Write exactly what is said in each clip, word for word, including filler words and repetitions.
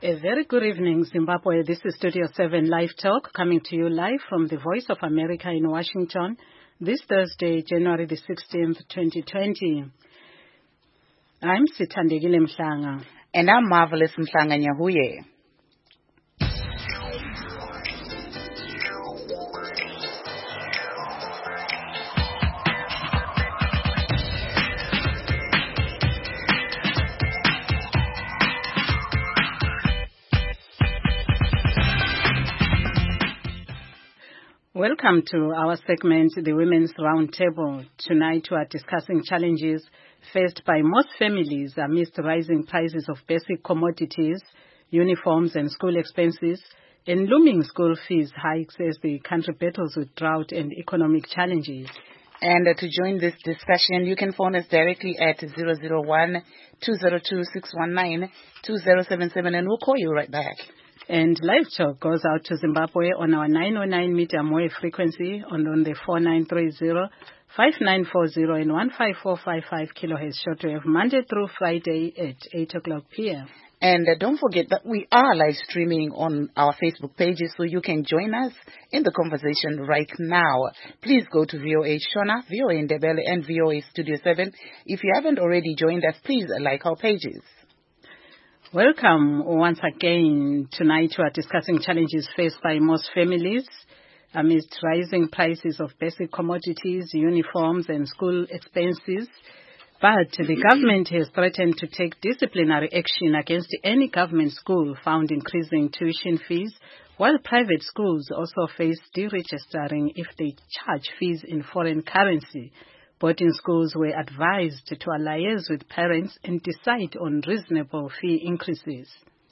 A very good evening, Zimbabwe. This is Studio seven Live Talk, coming to you live from the Voice of America in Washington, this Thursday, January the sixteenth, twenty twenty. I'm Sithandegile Mhlanga. And I'm Marvelous Mhlanga Nyahuye. Welcome to our segment, the Women's Roundtable. Tonight we are discussing challenges faced by most families amidst rising prices of basic commodities, uniforms and school expenses, and looming school fees hikes as the country battles with drought and economic challenges. And uh, to join this discussion, you can phone us directly at zero zero one, two zero two, six one nine, two zero seven seven and we'll call you right back. And Live Talk goes out to Zimbabwe on our nine oh nine medium wave frequency on, on the four nine three zero, five nine four zero and one five four five five kilohertz shortwave, Monday through Friday at eight o'clock p m And uh, don't forget that we are live streaming on our Facebook pages, so you can join us in the conversation right now. Please go to V O A Shona, V O A Ndebele, and V O A Studio seven. If you haven't already joined us, please like our pages. Welcome once again. Tonight we are discussing challenges faced by most families amidst rising prices of basic commodities, uniforms and school expenses. But the government has threatened to take disciplinary action against any government school found increasing tuition fees, while private schools also face deregistering if they charge fees in foreign currency. Boarding schools were advised to liaise with parents and decide on reasonable fee increases.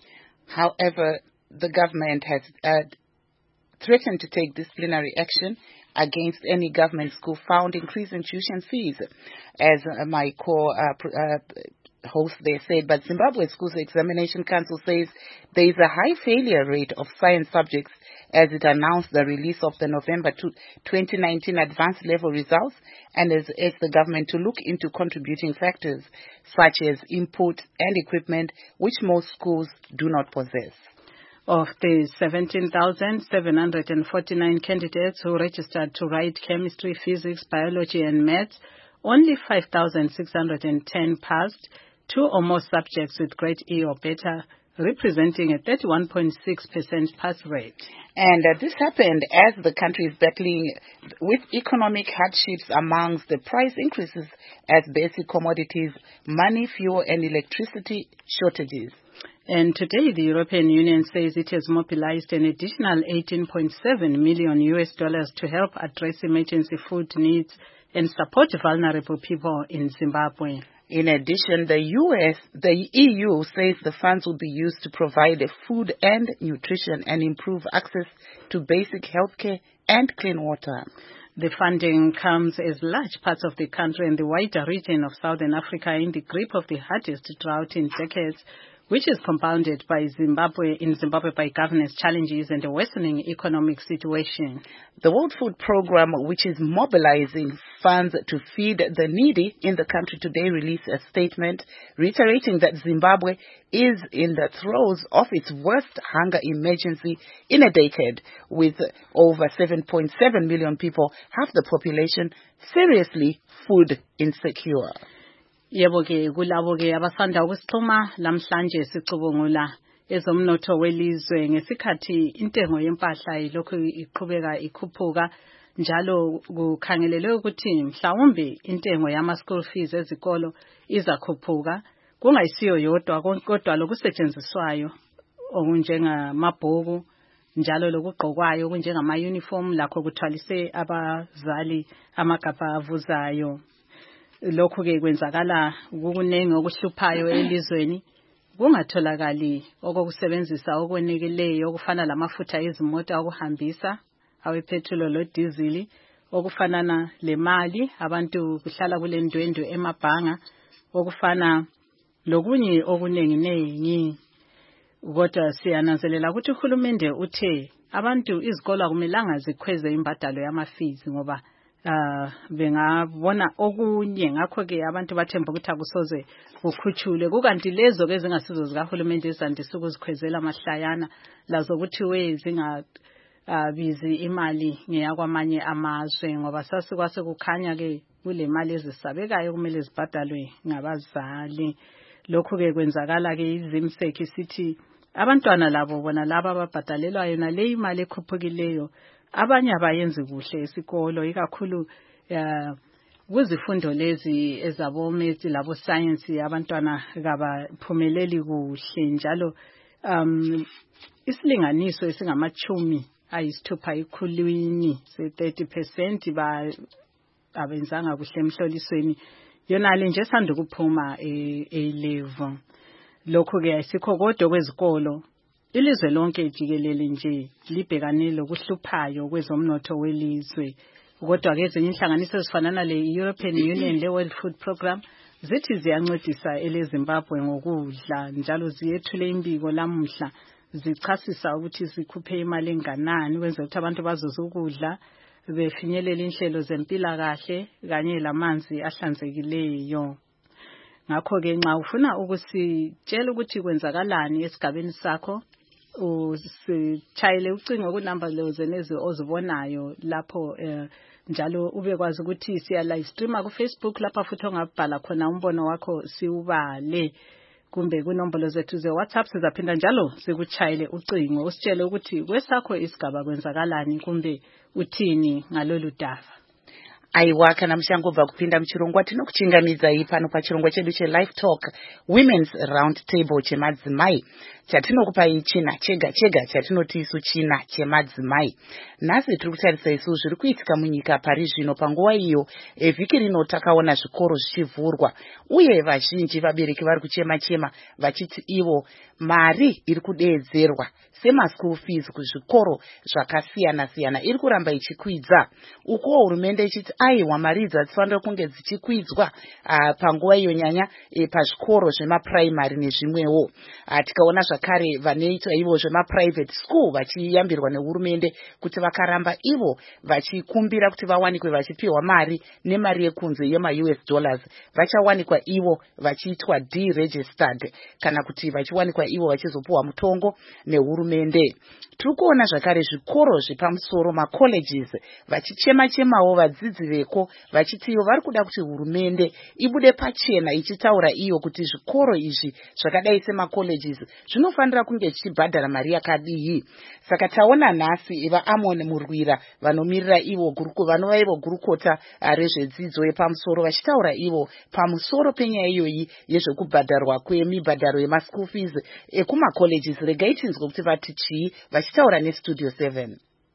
However, the government has uh, threatened to take disciplinary action against any government school found increasing tuition fees, as uh, my core uh, pr- uh, host there said. But Zimbabwe Schools Examination Council says there is a high failure rate of science subjects as it announced the release of the November twenty nineteen advanced level results, and has asked the government to look into contributing factors such as input and equipment, which most schools do not possess. Of the seventeen thousand seven hundred forty-nine candidates who registered to write chemistry, physics, biology and maths, only five thousand six hundred ten passed, two or more subjects with grade E or better, representing a thirty-one point six percent pass rate. And uh, this happened as the country is battling with economic hardships amongst the price increases as basic commodities, money, fuel and electricity shortages. And today the European Union says it has mobilized an additional eighteen point seven million U S dollars to help address emergency food needs and support vulnerable people in Zimbabwe. In addition, the U S, the E U says the funds will be used to provide food and nutrition and improve access to basic health care and clean water. The funding comes as large parts of the country and the wider region of Southern Africa in the grip of the hardest drought in decades, which is compounded by Zimbabwe in Zimbabwe by governance challenges and a worsening economic situation. The World Food Programme, which is mobilizing funds to feed the needy in the country, today released a statement reiterating that Zimbabwe is in the throes of its worst hunger emergency in a decade, with over seven point seven million people, half the population, seriously food insecure. Yebo ke kulabo ke abasanda ukusixhuma lamhlanje sicubungula ezomnotho welizwe ngesikhathi intengo yempahla ilokhu iqhubeka ikhuphuka njalo kukhangelelwe ukuthi mhlawumbe intengo yama school fees ezikolo izakhuphuka kungayisiyo yodwa kodwa lokusetshenziswayo okunjengamabhuku njalo lokugqokwayo okunjengama uniform lakho kuthwalise abazali amagabha avuzayo. Lokhu ke kwenzakala kukunengi okuhluphayo elizweni kungatholakali okokusebenzisa okwenekeleyo okufana lamafutha ezimota okuhambisa awepetrol lo diesel okufanana lemali abantu kuhlala kule ndwendwe emabhanga okufana lokunye okunengi nengi. Kodwa siyananzelela ukuthi uhulumende uthe abantu izikolo akumelanga zikhweze imbadalo yama fees ngoba uh bengabona okunye ngakho ke abantu bathemba ukuthi akusoze ukhuchule kukanti lezo ke ezingasizo zikahulumende ezandisa ukuzikhwezela amahlayana lazo ukuthi we zinga uh, bizi imali ngeyakwamanye amazwe ngoba sasikwase kukhanya ke kule mali ezisabekayo kumele zibhadalwe ngabazali. Lokhu ke kwenzakala ke izimseki sithi abantwana labo bona laba ababhadalelwa yona le imali ekhuphukileyo abanye abayenzi kuhle esikolo ikakhulu uh, kuzifundo lezi ezabo maths labo science abantwana kabaphumeleli kuhle njalo um isilinganiso esingamachumi ayisithupha ikhulwini se thirty percent ba abenzanga kuhle emhlolisweni yona le nje sanda kuphuma e level. Lokho ke ayisikho kodwa kwezikolo ilizwe lonke jikelele nje libhekane lokuhluphayo kwezomnotho welizwe kodwa ke ezinye inhlanganiso ezifanana le European Union le World Food Program zithi ziyancedisa eleZimbabwe ngokudla njalo ziyethule imbiko lamuhla zichasisa ukuthi sikhuphe imali enganani kwenza ukuthi abantu bazoza ukudla befinyelela inhlelo zempilakahle kanye lamanzi ahlanzekileyo. Ngakho ke nxa ufuna ukusitshela ukuthi kwenzakalani esigabeni sakho usitshayele ucingo ku number lezo lezi ozibonayo lapho uh, njalo ubekwazi ukuthi siya live streama ku Facebook lapha futhi ongabhala khona umbono wakho siubale kumbe kunombolo zethu ze WhatsApp sizaphinda njalo sikuchayele ucingo usitshele ukuthi kwesakho isigaba kwenzakalani kumbe uthini ngalolu dava. Aiwa kana mushangobva kupinda muchirongwa tinokuchingamidza pano pachirongwa chedu che-Live Talk Women's Round Table chemadzimai chatinokupai china chega chega chatinoti isu china chemadzimai. Nhasi tiri kutarisa isu zviri kuitika munyika pari zvino panguva iyo evhiki rino takaona zvikoro zvichivhurwa uye vazhinji vabereki vari kuchema chema vachiti ivo mari iri kudeedzerwa sema-school fees kuzvikoro zvakasiyana siyana iri kuramba ichikwidza uko hurumende ichiti aiwa mari idzi hadzifanira kunge dzichikwidzwa uh, panguva iyo nyanya e, pazvikoro zvemapuraimari nezvimwewo. Uh, tikaona zvakare vanoita ivo zvemaprivate school vachiyambirwa nehurumende kuti vakaramba ivo vachikumbira kuti vawanikwe vachipiwa mari nemari yekunze yema-U S dollars vachawanikwa ivo vachiitwa deregistered kana kuti vachiwanikwa ivo vachizopuwa mutongo nehurumende. Tiri kuona zvakare zvikoro zvepamusoro macolleges vachichema chemawo vadzidzi veko vachiti ivo vari kuda kuti hurumende ibude pachena ichitaura iyo kuti zvikoro izvi zvakadai semacolleges zvinofanira kunge zvichibhadhara mari yakadii. Saka taona nhasi Eva Amon Murwira vanomirira ivo guruko vanova ivo gurukota rezvedzidzo yepamusoro vachitaura ivo pamusoro penyaya iyoyi yezvekubhadharwa kwemibhadharo yemaschool fees ekumacolleges. Regai tinzwe kuti vati chii vachitaura nestudio seven.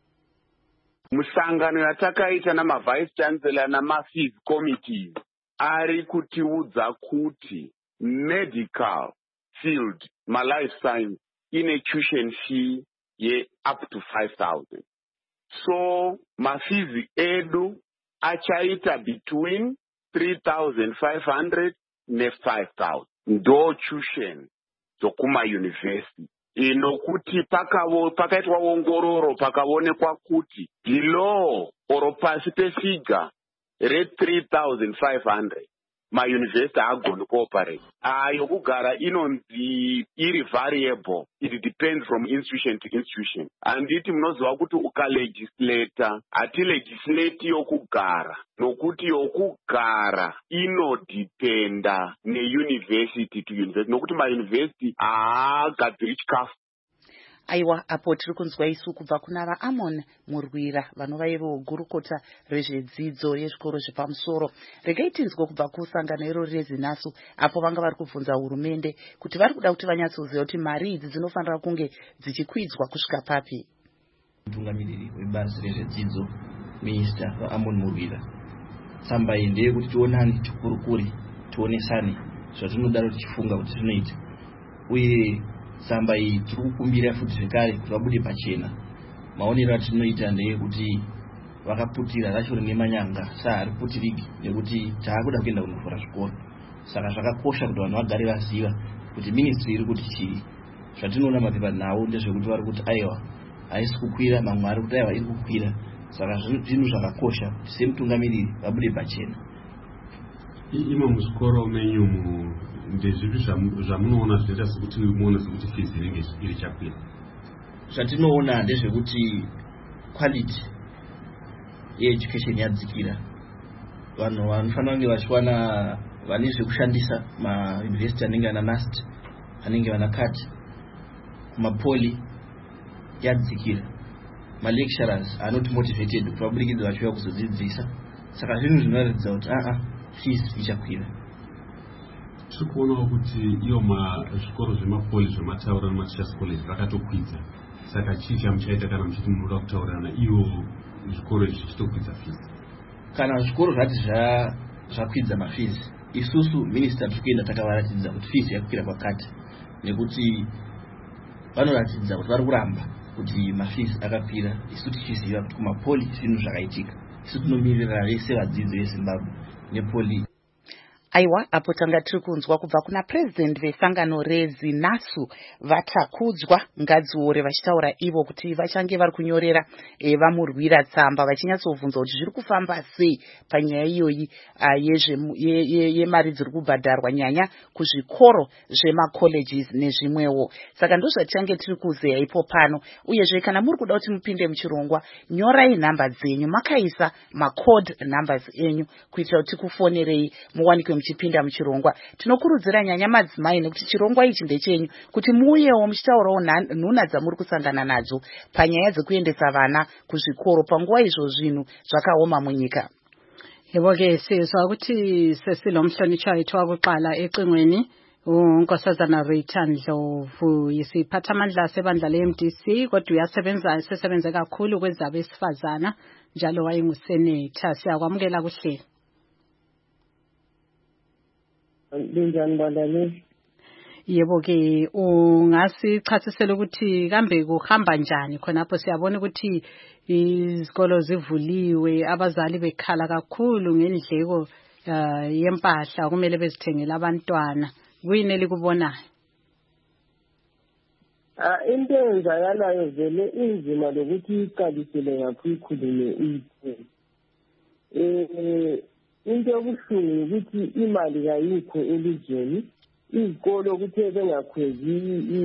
Musangano yatakaita namavice chancellor namafees committees ari kutiudza kuti medical field malife science ine tuition fee ye up to five thousand. So mafees edu achaita between three thousand five hundred ne five thousand ndo tuition zokuma university. Inokuti pakavo pakaitwa ongororo pakaonekwa kuti below oro pasi pefiga re three thousand five hundred mauniversity agoni cooperate. Ayo kugara inonzi iri variable, it depends from institution to institution. Anditi munoziva kuti ukalegislata hati legislate yokugara nokuti yokugara inodependa neuniversity to university nokuti mauniversity haagadziri chikafu. Aiwa apo tiri kunzwa isu kubva kuna vaAmon Murwira vanova ivo gurukota rezvedzidzo yezvikoro zvepamusoro. Regai tinzwe kubva kusangano iroro reZinasu apo vanga vari kubvunza hurumende kuti vari kuda kuti vanyatsoziva kuti mari idzi dzinofanira kunge dzichikwidzwa kusvika papi. Mutungamiriri webazi rezvedzidzo Mister vaAmon Murwira, tsamba iyi ndeyekuti tionane tikurukure tionesane zvatinodaro tichifunga kuti zvinoita uye tsamba iyi tiri kukumbira futi zvekare kuti vabude pachena. Maonero atinoita ndeyekuti vakaputira rachori nemanyanga saari putiriki nekuti taakuda kuenda kunovhura zvikoro. Saka zvakakosha kuti vanhu vagare vaziva kuti ministry iri kuti chii. Zvatinoona mapepa nawo ndezvekuti vari kuti aiwa haisi kukwira, mamwe ari kuti aiwa iri kukwira. saka zvinhu zvakakosha kuti semutungamiriri vabude pachena. Imo muzvikoro menyumu ndezvipi zvamunoona zvinoita sekuti muone sekuti fizi inenge iri chakwira? Zvatinoona ndezvekuti quality yeeducation yadzikira. Vanhu vanofanira kunge vachiwana vane zvekushandisa mauniversity anenge ana NUST anenge vana CAT kumapoli yadzikira. Malecturers are not motivated kuti vabudikidze vachiuya kuzodzidzisa, saka zvinhu zvinoratidza kuti aa fees ichakwira. Tiri kuonawo kuti iyo zvikoro zvemapoli zvemataura nematichers college vakatokwidza, saka chii chamuchaita kana muchiti munoda kutaurirana iyo zvikoro izvi zvichitokwidza fees? Kana zvikoro zvati zvakwidza mafees, isusu minister tiri kuenda takavaratidza kuti fees yakwira pakati, nekuti vanoratidza kuti vari kuramba kuti mafees akakwira. Isu tichiziva kuti kumapoli zvinhu zvakaitika, isu tinomirira vese vadzidzi veZimbabwe nepoli. Aiwa, apo tanga tiri kunzwa kubva kuna president vesangano reZinasu Vatakudzwa Ngadziore vachitaura ivo kuti vachange vari kunyorera e, vamurwira tsamba vachinyatsobvunza kuti zviri kufamba sei panyaya iyoyi yemari dziri kubhadharwa nyanya kuzvikoro zvemacolleges nezvimwewo. Saka ndozvatichange tiri kuzeya ipo pano. Uyezve kana muri kuda kuti mupinde muchirongwa, nyorai nhamba dzenyu makaisa macode numbers enyu kuitira kuti kufonerei muwanikwe muchipinda muchirongwa. Tinokurudzira nyanya madzimai nekuti chirongwa ichi ndechenyu kuti muuyewo muchitaurawo nhuna dzamuri kusangana nadzo panyaya dzekuendesa vana kuzvikoro panguva izvo zvinhu zvakaoma munyika. Yebo-ke sizwa ukuthi sesilomhlonishwa wethu wakuqala ecingweni uNkosazana Rita Ndlovu, yisiphathamandla sebandla le-M D C, kodwa uyasebenza sesebenze kakhulu kwezabesifazana njalo wayengusenetha. Siyakwamukela kuhlelo. Linjani bandane? Yebo-ke ungasichasisela ukuthi kambe kuhamba njani khonapho? Siyabona ukuthi izikolo zivuliwe, abazali bekhala kakhulu ngendleko uh, yempahla kumele bezithengele abantwana. Kuyini elikubonayo? Ah, into eyenzakalayo vele inzima lokuthi iqalisele ngaphi ikhulume uyithe. Eh into yobuhlungu ukuthi imali kayikho elizweni, izikolo kuthe bengakhwezi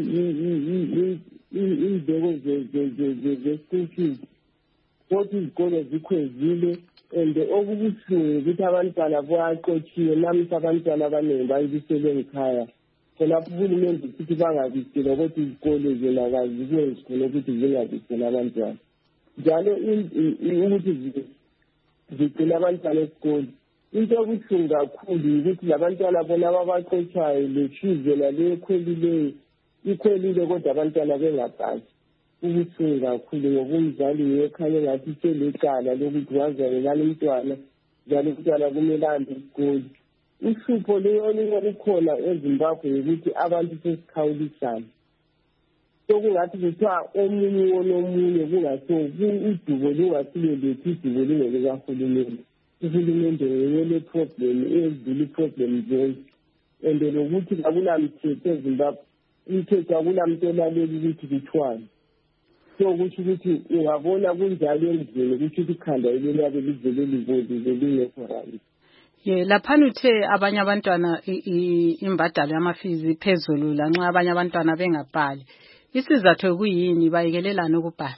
izindleko ze-school fees, kodwa izikolo zikhwezile. And okubuhlungu ukuthi abantwana bayaqotshiwe, namuhla abantwana abaningi bayibiselwe ngikhaya. Khonapho uhulumende ukuthi bangabisela ukuthi izikolo zona kazikwenzi khona ukuthi zingabisela abantwana. Njalo ukuthi zigcina abantwana esikolo. Into yobuhlungu kakhulu ukuthi labantwana bona ababaqotshayo le-fees nale ekhwelileyo ikhwelile kodwa abantwana bengapasi. Ubuhlungu kakhulu ngoba umzali ngekhaya engathi selecala lokuthi wazalelana umntwana njalo umntwana kumele ahambe esikolo. Uhlupho leyo likhona eZimbabwe ukuthi abantu sesikhawulisana. Sokungathi kuthiwa omunye wonomunye kungaso udubo lungasilelethi idubo lingelekahulumende. Uhulumende yele problem ezidlula problem zonke. And lokuthi kakunamthetho eZimbabwe, umthetho akunamuntu olaleli ukuthi kuthiwani. So kusho ukuthi ungabona kunjalo endlini ukuthi ikhanda elelabe livele livozile lingekho right. Ye laphana uthe abanye abantwana imbadalo yamafizi phezulu lanxa abanye abantwana bengabhali. Isizathu kuyini bayikelelana ukubhala?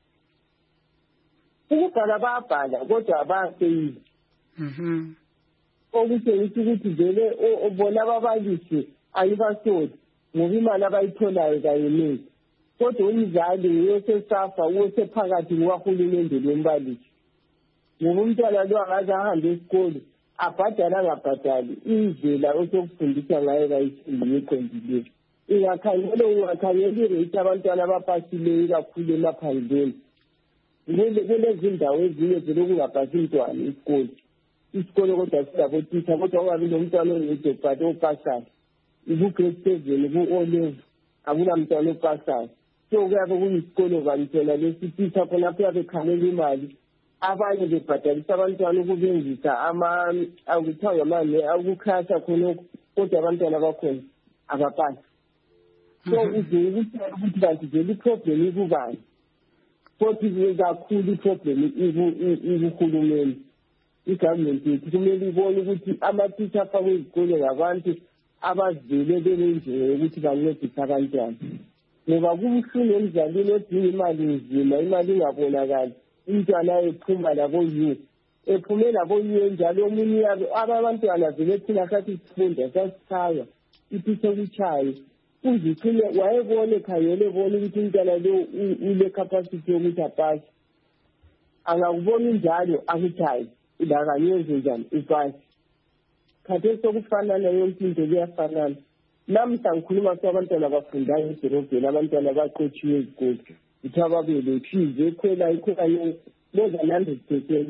Ukubhala bayabhala kodwa abaseyili. Mhm. Okutshengisa ukuthi vele bona ababalisi ayibasodi ngoba imali abayitholayo kayinezi. Kodwa umzali uyosesafa uyosephakathi kwahulumende lombalisi. Ngoba umntwana lo akaze ahambe esikolo abhadala angabhadali indlela osokufundisa ngayo kayisindi eqondileyo. Ingakhangela ungakhangela irate abantwana abapasileyo kakhulu emaphandleni. Kulezindawo ezinye vele kungapasi umntwana esikolo. Isikolo kodwa silabotitha kodwa ungabi nomntwana oyedwa but opasayo. Iku-grade seven ku-O level akulamntwana opasayo. So kuyabe kuyisikolo bantwana lesititha khonapho yabe khalela imali. Abanye bebhadalisa abantwana ukubenzisa ama akuthiwa ngamane akukhasha khonokho kodwa abantwana bakhona abapasi. So uze ukuthi kanti vele iproblem ikubani. futhi kakhulu iproblem ikuhulumeni igovernment yethu kumele ibone ukuthi ama-teacher afakwe izikole ngabantu abazivele benenjongo yokuthi bancedise abantwana ngoba kubuhlungu emzalini odinga imali nzima imali ingabonakali umntwana ephuma labo-youth ephume labo-youth njalo omunye yabo abantwana vele thina sathi sifunda sasichaya ipithe kuchaye uzicine wayebona ekhangele ebona ukuthi umntwana lo ule capacity yokuthi apase angakubona njalo akuchaye udakanyenze njani upase khathesi sokufanana yonke into kuyafanana namhla ngikhuluma kwabantwana abafundayo edorobheni abantwana baqotshiwe ezikole ukuthi ababelekhize ekhwela ikhwela more than hundred percent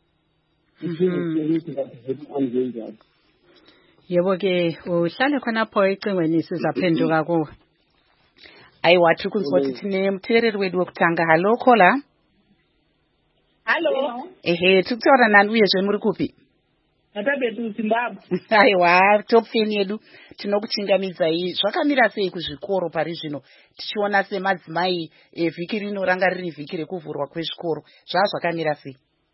njalo. Yebo ke uhlale khonapho ecingweni sizaphenduka kuwe. Ayiwa tiri kunzwa tine muteereri wedu wekutanga. Hallo Khola. Hallo. Ehe tiri kutaura nani uyezve muri kupi? Natabetu Zimbabwe. Aiwa top fan yedu tinokuchingamidzai. Zvakamira sei kuzvikoro pari zvino tichiona semadzimai vhiki rino ranga riri vhiki rekuvhurwa kwezvikoro zvazvakamira sei?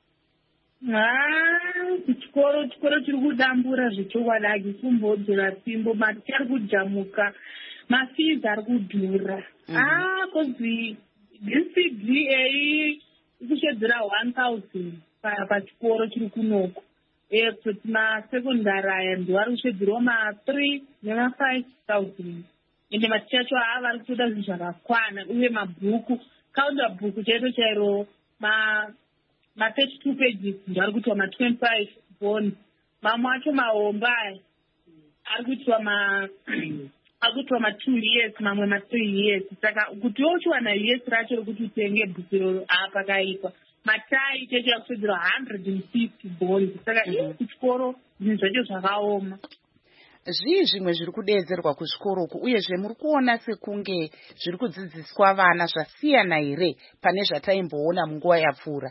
Ah, chikoro chikoro chiri kudambura zvichokwadi hachikumbodzora simbo mati ari kujamuka mafizi ari kudhura. Ah, kozi D C D A ikushedzera one thousand pachikoro chiri kunoko. Kutoti masekondari aya ndo ari kushedzerwa ma-three nema-five thousand ende maticha acho ava ari kutoda zvinhu zvakakwana uye mabhuku kaunda bhuku chaito chairo ma-thirty-two pages ndo ari kuitwa ma-twenty-five bond mamwe acho mahomba aya ari kuitwa ma ari kuitwa ma-two years mamwe ma-three years saka kuti wochiwana years racho rekuti utenge bhuku iroro apakaipa matai checho yakusedzera one hundred and fifty bonds saka kuchikoro zvinhu zvacho zvakaoma. Zvii zvimwe zviri kudeedzerwa kuzvikoro uku uyezve muri kuona sekunge zviri kudzidziswa vana zvasiyana here pane zvataimboona munguva yapfuura?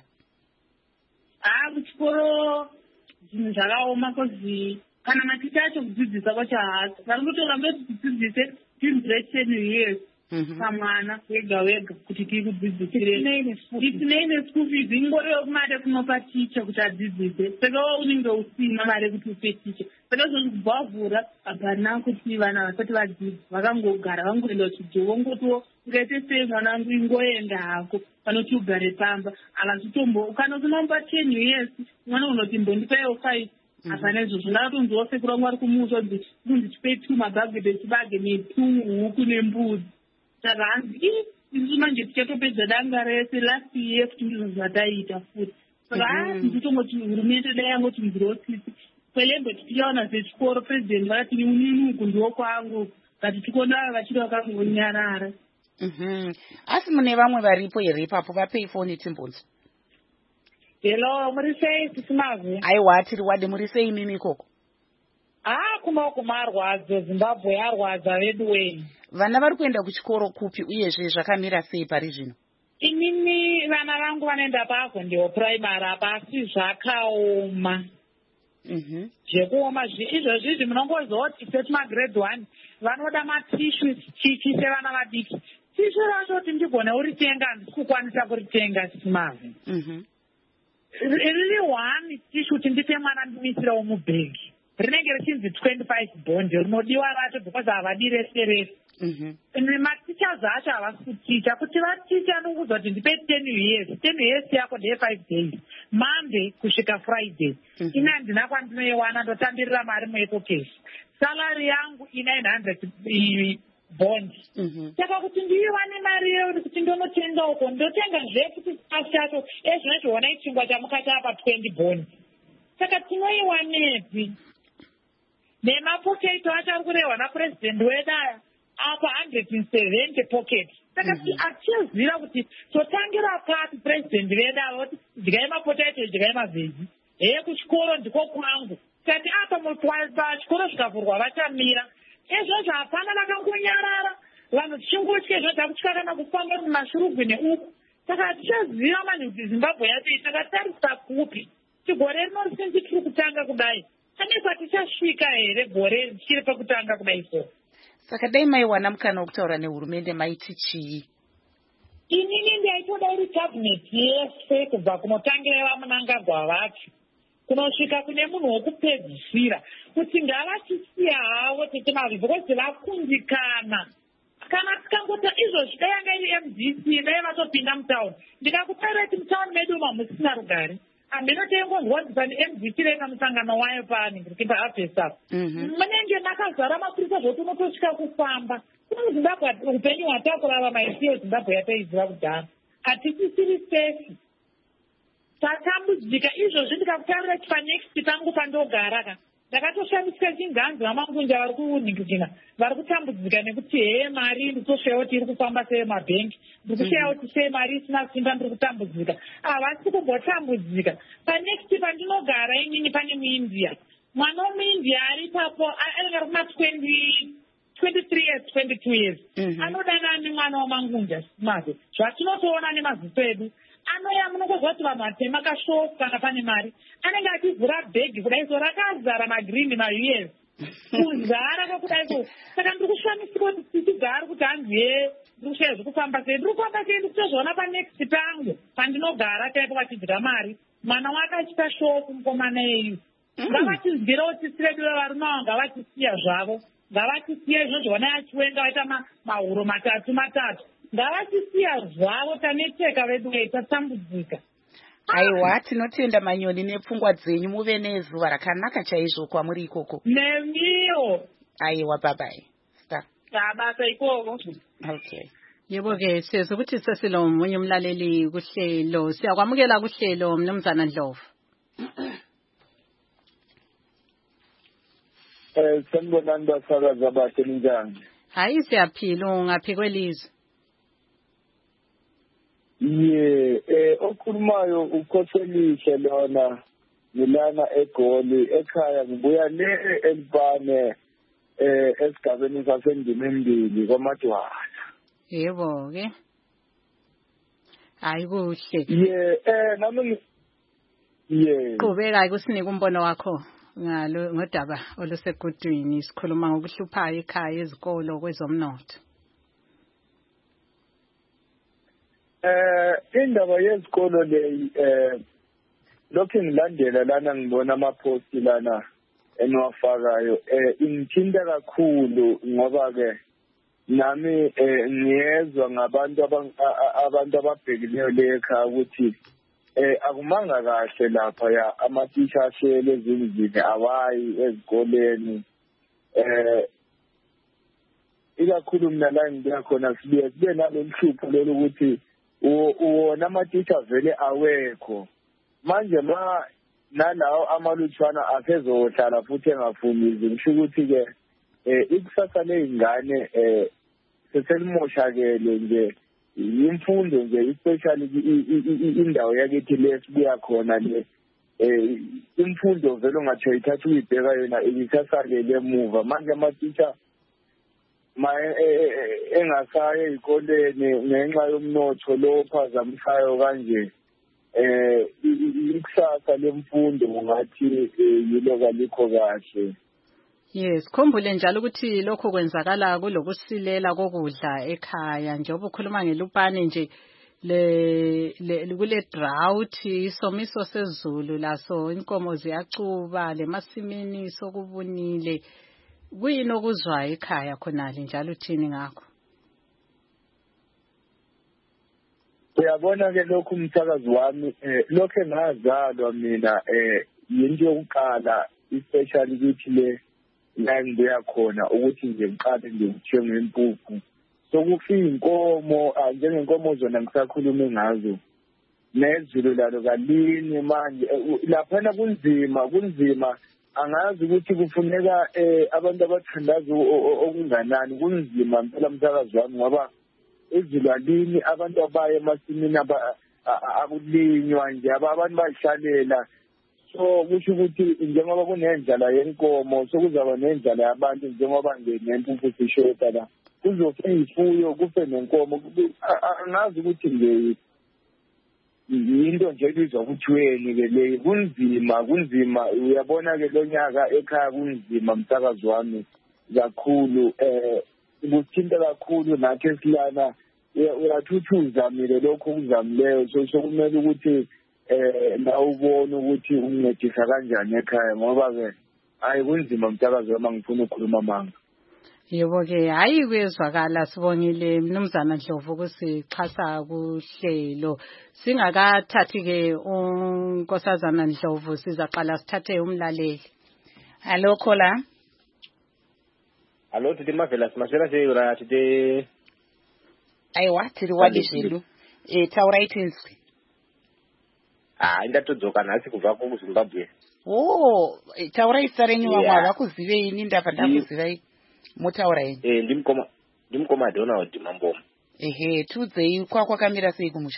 Ah, kuchikoro zvinhu zvakaoma kozi kana maticha acho kudzidzisa kwacho haasi vari kutora mbeti tidzidzise children years pamwana wega wega kuti tiri kudzidzisire tisinei neschool fees ingoriwo mari kunopa ticha kuti adzidzise saka unenge usina mari kuti upe ticha saka zvoni kubva wavhura hapana kuti vana vasati vadzidza vakangogara vangoenda kuchidzo vongotiwo ngaite sei mwana wangu ingoenda hako panoti ugare pamba akazitombo kana unomupa ten years mwana unoti mbondipaiwo five hapana izvozvo ndakatonzwawo sekuru vangu vari kumusa kuti kundichipei two mabhageti echibage netwo huku nembudzi saka hanzi isu manje tichatopedza danga rese last year kuti ndizvo zvataita futi saka a ndichitongoti hurumende dai yangoti nzirosisi kwelembo tichaona zechikoro president vakati niuninuku ndiwo kwangu ngati tikona ava vachida vakangonyarara. Asi mune vamwe varipo here ipapo vapei foni timbonzi. Hello, muri sei tisimazwe? Aiwa tiri wade muri sei mimi koko? Ah, kumaoko marwadza Zimbabwe yarwadza vedu wei. Vana vari kuenda kuchikoro kupi uyezve zvakamira sei pari zvino? Inini vana vangu vanoenda paGondewo primary apa asi zvakaoma. Mhm. Zvekuoma izvozvizvi munongozoti seti magrade one vanoda matishu chichi sevana vadiki. Tishu racho kuti ndigone uritenga handisi kukwanisa kuritenga simavi. Mhm. Riri one tishu kuti ndipe mwana ndimisirawo mubhegi. Rinenge richinzi twenty-five bond rinodiwa racho because havadi rese rese. Maticha zacho havasi kuticha kuti vaticha nokuudza kuti ndipe ten years ten years yako ndeye five days Monday kusvika Friday. Ina handina kwandinoiwana ndotambirira mari muepokesi salary yangu inine hundred bond saka kuti ndiiwane mari iyo kuti ndonotenga uko ndotenga zvekuti asi chacho ezvinochiona ichingwa chamukati apa twenty bond saka tinoiwanepi nemapoketo acho ari kurehwa napurezidendi wedu aya apa one hundred and seventy pocket saka atichiziva kuti totangira pati purezidendi vedu ava kuti dyai mapotaito dyai mavhezi heye kuchikoro ndiko kwangu kati apa pachikoro zvikavhurwa vachamira ezvozvo hapana vakangonyarara vanhu tichingotya izvo takutya kana kufamba mumashurugwi neuku saka hatichaziva manje kuti Zimbabwe yatei takatarisa kupi chigore rino risinzi tiri kutanga kudai ane kwatichasvika here gore richiri pakutanga kudai so. Saka dai maiwana mukana wokutaura nehurumende maiti chii? inini ndaitoda iri kabineti yese kubva kunotangira vamunangagwa vacho kunosvika kune munhu wokupedzisira kuti ngavatisiya havo tetemazvi because vakundikana kana tikangota izvozvi dai yanga iri M D C dai vatopinda mutauni ndikakutaurati mutauni medu umo musina rugare handinotengonzwa kuti pane M D C reka musangano wayo paaningiriki paafesapo munenge makazara mapurisa zvoti unotosvika kufamba kuno zimbabwe upenyu hwatakurarama isiyo zimbabwe yataiziva kudhara hatisisiri sefi tatambudzika izvozvi ndikakutaurira kuti panext pangu pandogara ka ndakatoshamisika chinganzi vamangunja vari kuningikina vari kutambudzika nekuti hee mari nditoshayiwa kuti iri kufamba semabhengi ndiri kushayiwa kuti sei mari isina simba ndiri kutambudzika havasi kumbotambudzika panext pandinogara inini pane muindia mwana womuindia ari ipapo anenge ari kuma twenty-three years twenty-two years anodanani mwana wamangunja maze zvatinotoona nemaziso edu anoya munongozva kuti vanhu vatema kashofu kana pane mari anenge achivhura bhegi kudaiso rakazara magrini ma-U S kuzara kwakudaiso saka ndiri kushamisika kuti tichigari kuti hanzi ye ndiri kushaya zvekufamba sei ndiri kufamba sei ndikutozviona panext pangu pandinogara chaipo vachidya mari mwana wake achita shofu mukomana yeyu ngavatizwire kuti siredu vevarume avo ngavatisiya zvavo ngavatisiya izvozvo vana yachiwenga vaita mahuro matatu matatu ngavatisiya zvavo taneteka vedu vei tatambudzika. Aiwa tinotenda Manyoni nepfungwa dzenyu muve nezuva rakanaka chaizvo kwamuri ikoko. Nemiwo. Aiwa babai. Stop. Basa ikoko. Okay. Yebo ke siyezwa ukuthi sesilo umunye umlaleli kuhlelo siyakwamukela kuhlelo mnumzana Ndlovu. Eh sanibonani basakaza bahle njani? Hayi siyaphila ungaphi kwelizwe? Ye eh okhulumayo ukhoselishe lona ngilana eGoli ekhaya ngibuya le elibane eh esigabeni sasendimendili kwaMadwala. Yebo ke. Hayi kuhle. Ye eh nami ye qhubeka kusinika umbono wakho ngalo ngodaba olusegudwini sikhuluma ngokuhluphayo ekhaya ezikolo kwezomnotho. Eh indaba yezikolo le eh lokho ngilandela lana ngibona ama-post lana enwafakayo eh ingithinta kakhulu ngoba ke nami eh ngiyezwa ngabantu abantu ababhekileyo lekhaya ukuthi eh akumanga kahle lapha ya ama-teacher ashele ezindlini awayi ezikoleni eh ikakhulu mina la ngibuya khona sibuye sibe nalolu hlupho lolu ukuthi uwona ama-teacher vele awekho manje ma nalawo amalutshwana asezohlala futhi engafunizi ngisho ukuthi-ke um ikusasa ley'ngane um seselimoshakele nje imfundo nje especially indawo yakithi le sibuya khona le um imfundo vele ungathi uyayithatha uyibheka yona ibisasalele emuva manje ama-teacher ma engasaye ezikoleni ngenxa yomnotho lo ophazamisayo kanje eh ikusasa lemfundo ngathi yilo kalikho kahle. Yes, khumbule njalo ukuthi lokho kwenzakala kulokusilela kokudla ekhaya njengoba ukhuluma ngelupane nje le kule drought isomiso sezulu laso inkomo ziyacuba lemasimini sokubunile kuyini okuzwayo ekhaya khonale njalo uthini ngakho? Uyabona ke lokhu umthakazi wami eh lokho engazalwa mina eh into yokuqala especially ukuthi le la ngibuya khona ukuthi nje ngiqale nje ngithenga impuphu sokufika inkomo njengenkomo zona ngisakhuluma ngazo nezulu lalo kalini manje lapha kunzima kunzima angazi ukuthi kufuneka eh abantu abathandaza okunganani kunzima impela umthakazi wami ngoba izilwalini abantu abaye emasimini akulinywa nje abantu bayihlalela so kusho ukuthi njengoba kunendlela yenkomo sokuzaba nendlela yabantu njengoba nempuphu sishota la kuzofe ifuyo kufe nenkomo angazi ukuthi nje into nje ibizwa ukuthi weni ke le kunzima kunzima uyabona ke lonyaka ekhaya kunzima msakazi wami kakhulu eh ukuthinta kakhulu nathi esilana uyathuthuza mile lokho okuzamileyo so sokumele ukuthi eh la ubone ukuthi uncedisa kanjani ekhaya ngoba ke hayi kunzima mtakazi uma ngifuna ukukhuluma manga. Yebo ke hayi kwezwakala sibongile mnumzana Ndlovu ukusixhasa kuhlelo singakathathi ke unkosazana Ndlovu sizaqala sithathe umlaleli. Hello caller. Hello tidi mavela simashela seyura tidi aiwa tiri wadizvilu eh taura itinzwi. Ah ndatodzoka nhasi kubva kuZimbabwe. Oh taura isa renyu vamwe havakuzivei ini ndabva ndakuzivai motaura yenyu. Eh ndimukoma ndimukoma Donald Mambomo. Ehe tudzei kwakwakamira sei kumusha.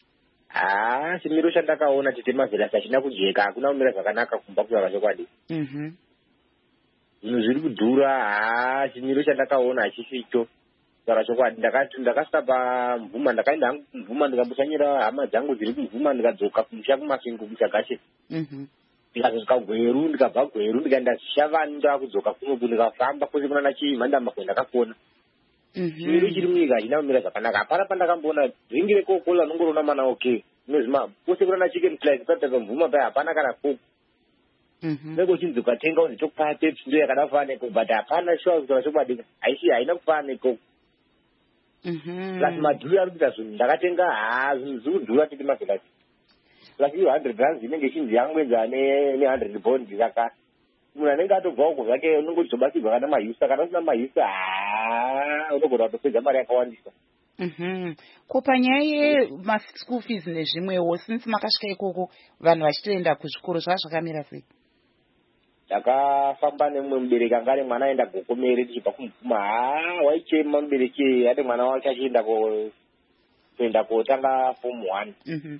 Ah chimiro chandakaona tite mavela sachina kujeka hakuna kumira zvakanaka kumba kuva chokwadi. Mhm. Zvinhu zviri kudhura ah chimiro chandakaona hachisicho saka chokwadi ndakati ndakasvika pamvuma ndakaenda hangu kumvuma ndikambosanyira hama dzangu dziri kumvuma ndikadzoka kumusha kumasingo kuchagashe. Mhm. Ndikasvika Gweru ndikabva Gweru ndikaenda Shavani ndakudzoka kunoku ndikafamba kwese kuna nachimhanda makwe ndakakona. Chimiro chiri munyika hachina kumira zvakanaka hapana pandakamboona ringire kokola nongorona mana okay inozima kwese kuna nachicken flies pataka mvuma paya hapana kana koko. Mhm. Nego chinzi ukatenga kuti chokupa Pepsi ndo yakadafana neko but hapana sure kuti chokwadi haisi haina kufana neko. Mhm. Plus madhuri ari kuita zvinhu ndakatenga ha zvinhu zviri kudhura titi mavela. Plus iyo one hundred rands inenge chinzi yangwenza ne ne one hundred bond saka munhu anenge atobva uko zvake unongozobatsirwa kana mahusa kana usina mahusa ha unogona kutopedza mari yakawandisa. Mhm. Ko panyaya yemaschool fees nezvimwewo since makasvika ikoko vanhu vachitoenda kuzvikoro zvazvakamira sei? Ndakafamba nemumwe mubereki anga ane mwana aenda gokomere tichibva kumvuma ha waichema mubereki ati mwana wake achienda kuenda kotanga form one. Mhm.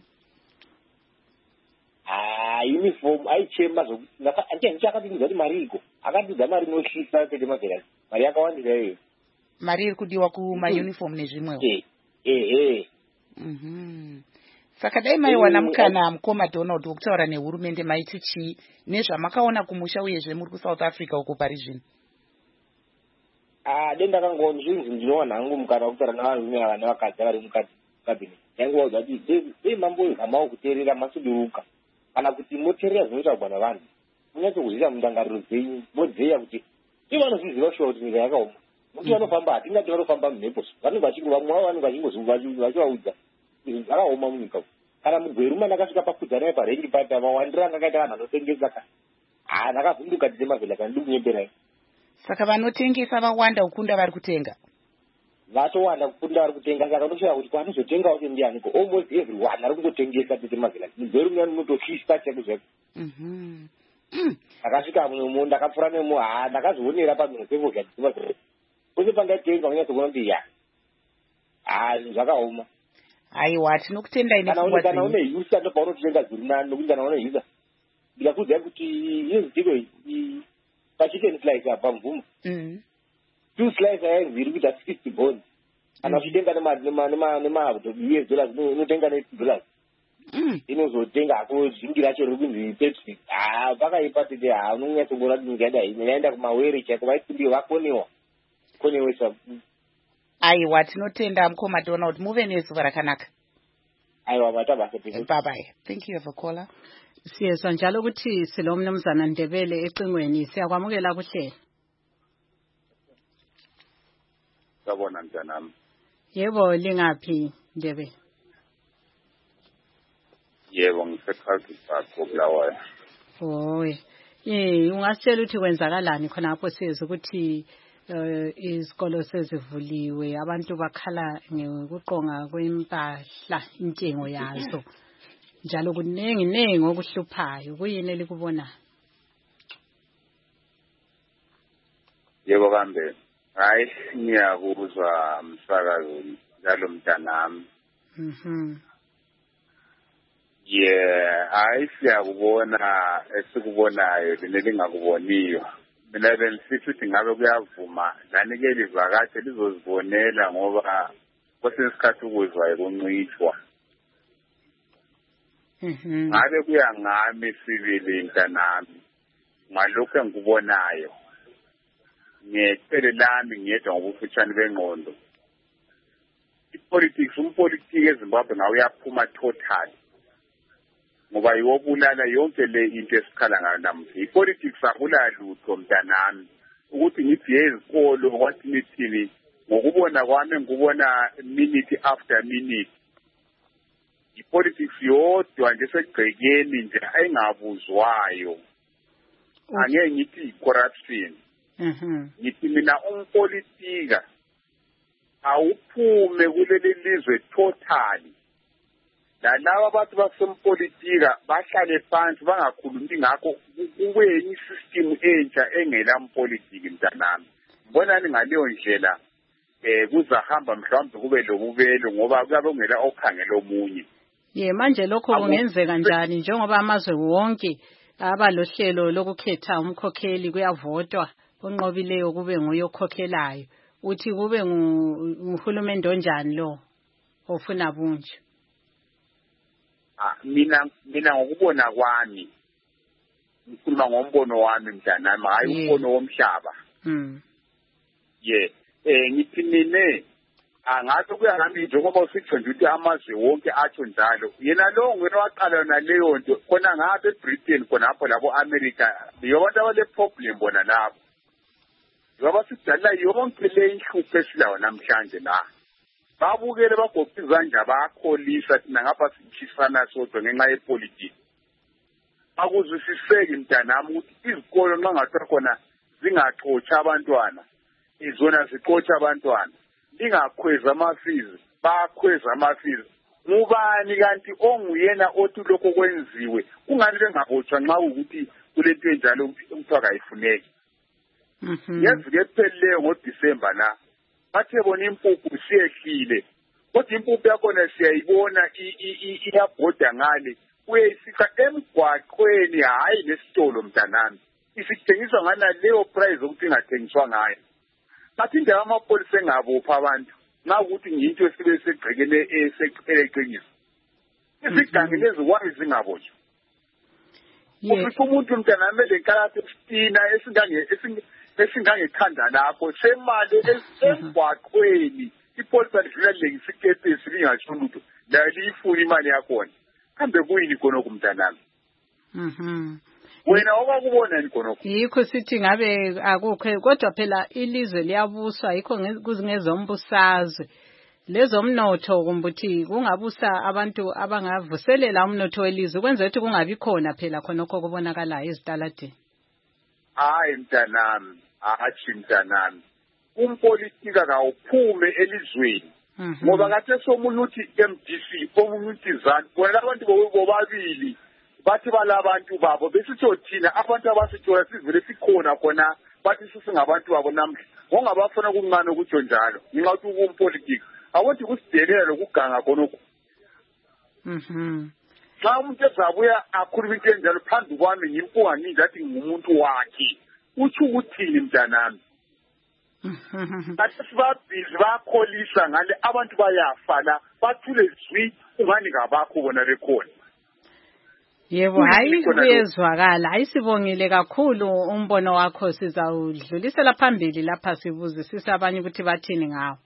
Ah uniform aichema zvokuti akatidza kuti mari iko akatidza mari inoshisa tete mavhera mari yakawandisa iyoyo mari iri kudiwa kumauniform nezvimwewo. Ehe. Mhm. Saka dai maiwana mukana mukoma Donald wokutaura nehurumende maiti chii nezvamakaona kumusha uyezve muri kuSouth Africa uko pari zvino? Ah denda kangoona zvinhu ndinowana hangu mukana wokutaura navarume ava nevakadzi vari mukabineti yangoudza kuti dei mambohamawo kuteerera masuduruka kana kuti moteerera zvinotaurwa navanhu munyatsokuziva mundangariro dzenyu modziya kuti ivo vanozviziva shuwa kuti nyika yakaoma muti vanofamba hatingati vanofamba mumhepo vanenge vachingova mumwe wavo vanenge vachivaudza izvi zvakaoma munyika kana mugweru mandakasvika pakudza naye parengi pata mawandiro anga akaita vanhu vanotengesa ka ha ndakavhunduka tite mavhela kana ndiri kunyemberai. Saka vanotengesa vawanda kukunda vari kutenga vatowanda kukunda vari kutenga saka unosvika kuti kwanozotengawo sendianiko almost everyone ari kungotengesa tite mavhela mugweru muyani unotofista chako zvako. Mhm. Ndakasvika mumwe munhu ndakapfuura nemo ha ndakazvionera pamhino pevozha tite mavhela kwese pandaitenga unyatsokuona kuti ya ha zvinhu zvakaoma. Aiwa tinokutendai nepfungwa dzenyu. Kana une hisa ndo paunotenga zviri nani nokuti kana une hisa ndikakuudzai kuti inozitiko pachicken slice apa mvuma two slice ayanzi iri kuita sixty bond kana uchitenga nema-U S dollars unotenga ne-two dollars inozotenga hako zhingi racho riri kunzi Pepsi ha pakaipa tete ha unonyatsokuona kuti nyika yadai inaenda kumawere chaiko vaitsindiwa vakonewa konewesa. Aiwa tinotenda mukoma Donald muve nezuva rakanaka. Aiwa matabasa tete. Bye bye. Thank you for caller. Siyezwa njalo ukuthi silo mnumzana Ndebele ecingweni siyakwamukela kuhle. Sabona mntanami. Yebo lingaphi Ndebele? Yebo ngisekhasi sakho Bulawayo. Oy. Eh ungasitshela ukuthi kwenzakalani khonapho sizwe ukuthi Uh, izikolo sezivuliwe abantu bakhala ngekuqonga kwempahla intengo yazo njalo kuningi ningi okuhluphayo kuyini elikubona? Yebo kambe hayi ngiyakuzwa msakazi njalo mntanami. Mhm. Yeah hayi siyakubona esikubonayo linelingakuboniyo. Mina benisithi ukuthi ngabe kuyavuma lani-ke livakashe lizozibonela ngoba kwesinye isikhathi ukuzwa kuncitshwa. Ngabe kuya ngami sibili mntanami ngalokhu engikubonayo ngecele lami ngiyedwa ngobufutshane bengqondo politics umpolitiki eZimbabwe ngawe uyaphuma total ngoba yobulala yonke le into esikhala ngayo namuhla ipolitics akula lutho mntanami ukuthi ngithi ezikolo kwathi nithini ngokubona kwami ngubona minute after minute ipolitics yodwa nje segcekeni nje ayingabuzwayo angeke ngithi corruption mhm ngithi mina umpolitika awuphume kuleli lizwe totally nalabo abantu basempolitika bahlale phansi bangakhulumi ngakho kube enye system entsha engela mpolitiki mntanami mbonani ngaleyo ndlela eh kuzahamba mhlawumbe kube lobubelo ngoba kuyabe kungela okhangela omunye ye manje lokho kungenzeka kanjani njengoba amazwe wonke abalohlelo lokukhetha umkhokheli kuyavotwa onqobileyo kube nguyokhokhelayo uthi kube nguhulumende onjani lo ofuna bunje ah mina mina ngokubona kwami ngikhuluma ngombono wami mntanami hayi umbono womhlaba mm ye eh ngithi mina angathi kuyangami njengoba usitsho nje ukuthi amazwe wonke atsho njalo yena lo ngwena waqala naleyo nto khona ngabe eBritain khona apho labo America yobantu abale problem bona labo ngoba sidala yonke le inhlupho esilayo namhlanje la babukele bagopha izandla bakholisa thina ngapha sichisana sodwa ngenxa yepolitiki akuzwisiseki mntanami ukuthi izikolo nxa ngathiwa khona zingaxotsha abantwana izona ziqotsha abantwana lingakhweza amafizi bakhweza amafizi ngubani kanti onguyena othi lokho kwenziwe kungani bengabotshwa nxa ukuthi kulento enjalo ukuthi akayifuneki yenzi epheleleyo ngoDisemba la bathe bona impuphu siyehlile kodwa impuphu yakhona siyayibona iyabhoda ngale uyayifika emgwaqweni hayi nesitolo mntanami isithengiswa ngana leyo price ukuthi ingathengiswa ngayo bathi indawo amapolisa engabopha abantu ngakuthi ngiyinto esibe segqekene eseqiniso izigangi lezi kwazi zingabotshwa ukuthi umuntu mntanami lenkalathi esitina esingange esingangekhanda lakho semali emgwaqweni ipolisa lidlula lengisikepesi lingasho lutho la liyifuna imali yakhona kambe kuyini khona kumntanami mhm wena okakubona ni khona yikho sithi ngabe akukho kodwa phela ilizwe liyabuswa yikho kuzingezombusazwe lezomnotho kumbuthi kungabusa abantu abangavuselela umnotho welizwe kwenza ukuthi kungabi khona phela khonokho kubonakalayo ezitaladeni hayi mntanami athi mntanami umpolitika kawuphume elizweni ngoba ngathi somuntu uthi M D C omunye uthi ZANU bona abantu bobabili bathi balabantu babo besitho thina abantu abasithola sivele sikhona khona bathi sisingabantu babo namhla ngongabafuna ukuncane ukuthi njalo ngingathi umpolitika awuthi kusidelela lokuganga khonokho mhm xa umuntu ezabuya akhuluma into enjalo phambi kwami ngimpuka ngizathi ngumuntu wakhe uthi ukuthini mntanami bathi sibabhizi bakholisa ngale abantu bayafa la bathule zwi ungani ngabakho bona bekhona yebo hayi kuyezwakala ayisibongile kakhulu umbono wakho sizawudlulisela phambili lapha sibuze sisabanye ukuthi bathini ngawo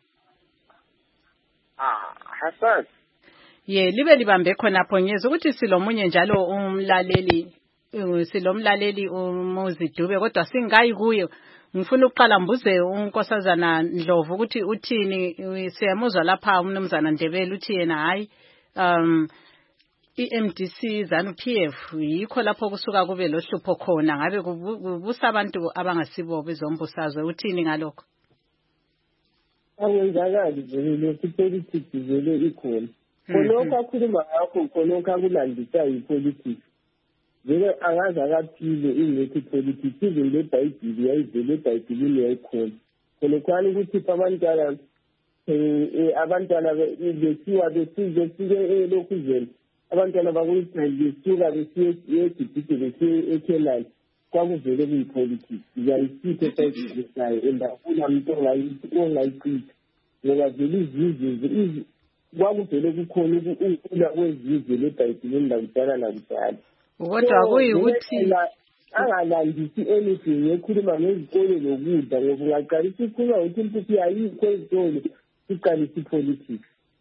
ah Hassan ye libe libambe khona pho ngiyeza ukuthi silomunye njalo umlaleli silomlaleli umuzidube kodwa singayi kuyo ngifuna ukuqala mbuze unkosazana Ndlovu ukuthi uthini siyamuzwa lapha umnumzana Ndebele uthi yena hayi um i-M D C ZANU P F yikho lapho kusuka kube lohlupho khona ngabe kubusa abantu abangasibo bezombusazwe uthini ngalokho awenzakali vele ipolitics vele ikhona khonokho akhuluma ngakho khonokho akulandisa ipolitics vele angazi akaphile ingekho ipolitics even le Bhayibhili yayivele eBhayibhilini yayikhona khonokhani ukuthi abantwana abantwana bethiwa besizwe sike elokhuzeni abantwana bakuyisrayeli besuka besiye eGibhithe besiye eKhenani kwakuvele kuyipolitics yayisitho esayisisayo endafuna umuntu ongayichitha ngoba vele izizwe kwakuvele kukhona ukula kwezizwe leBhayibhilini lakudala lakudala kodwa kuyikuthi angalandisi anything ekhuluma ngezikole lokudla ngoba ungaqalisa ukukhuluma ukuthi impuphu ayikho ezitolo siqalisa ipolitics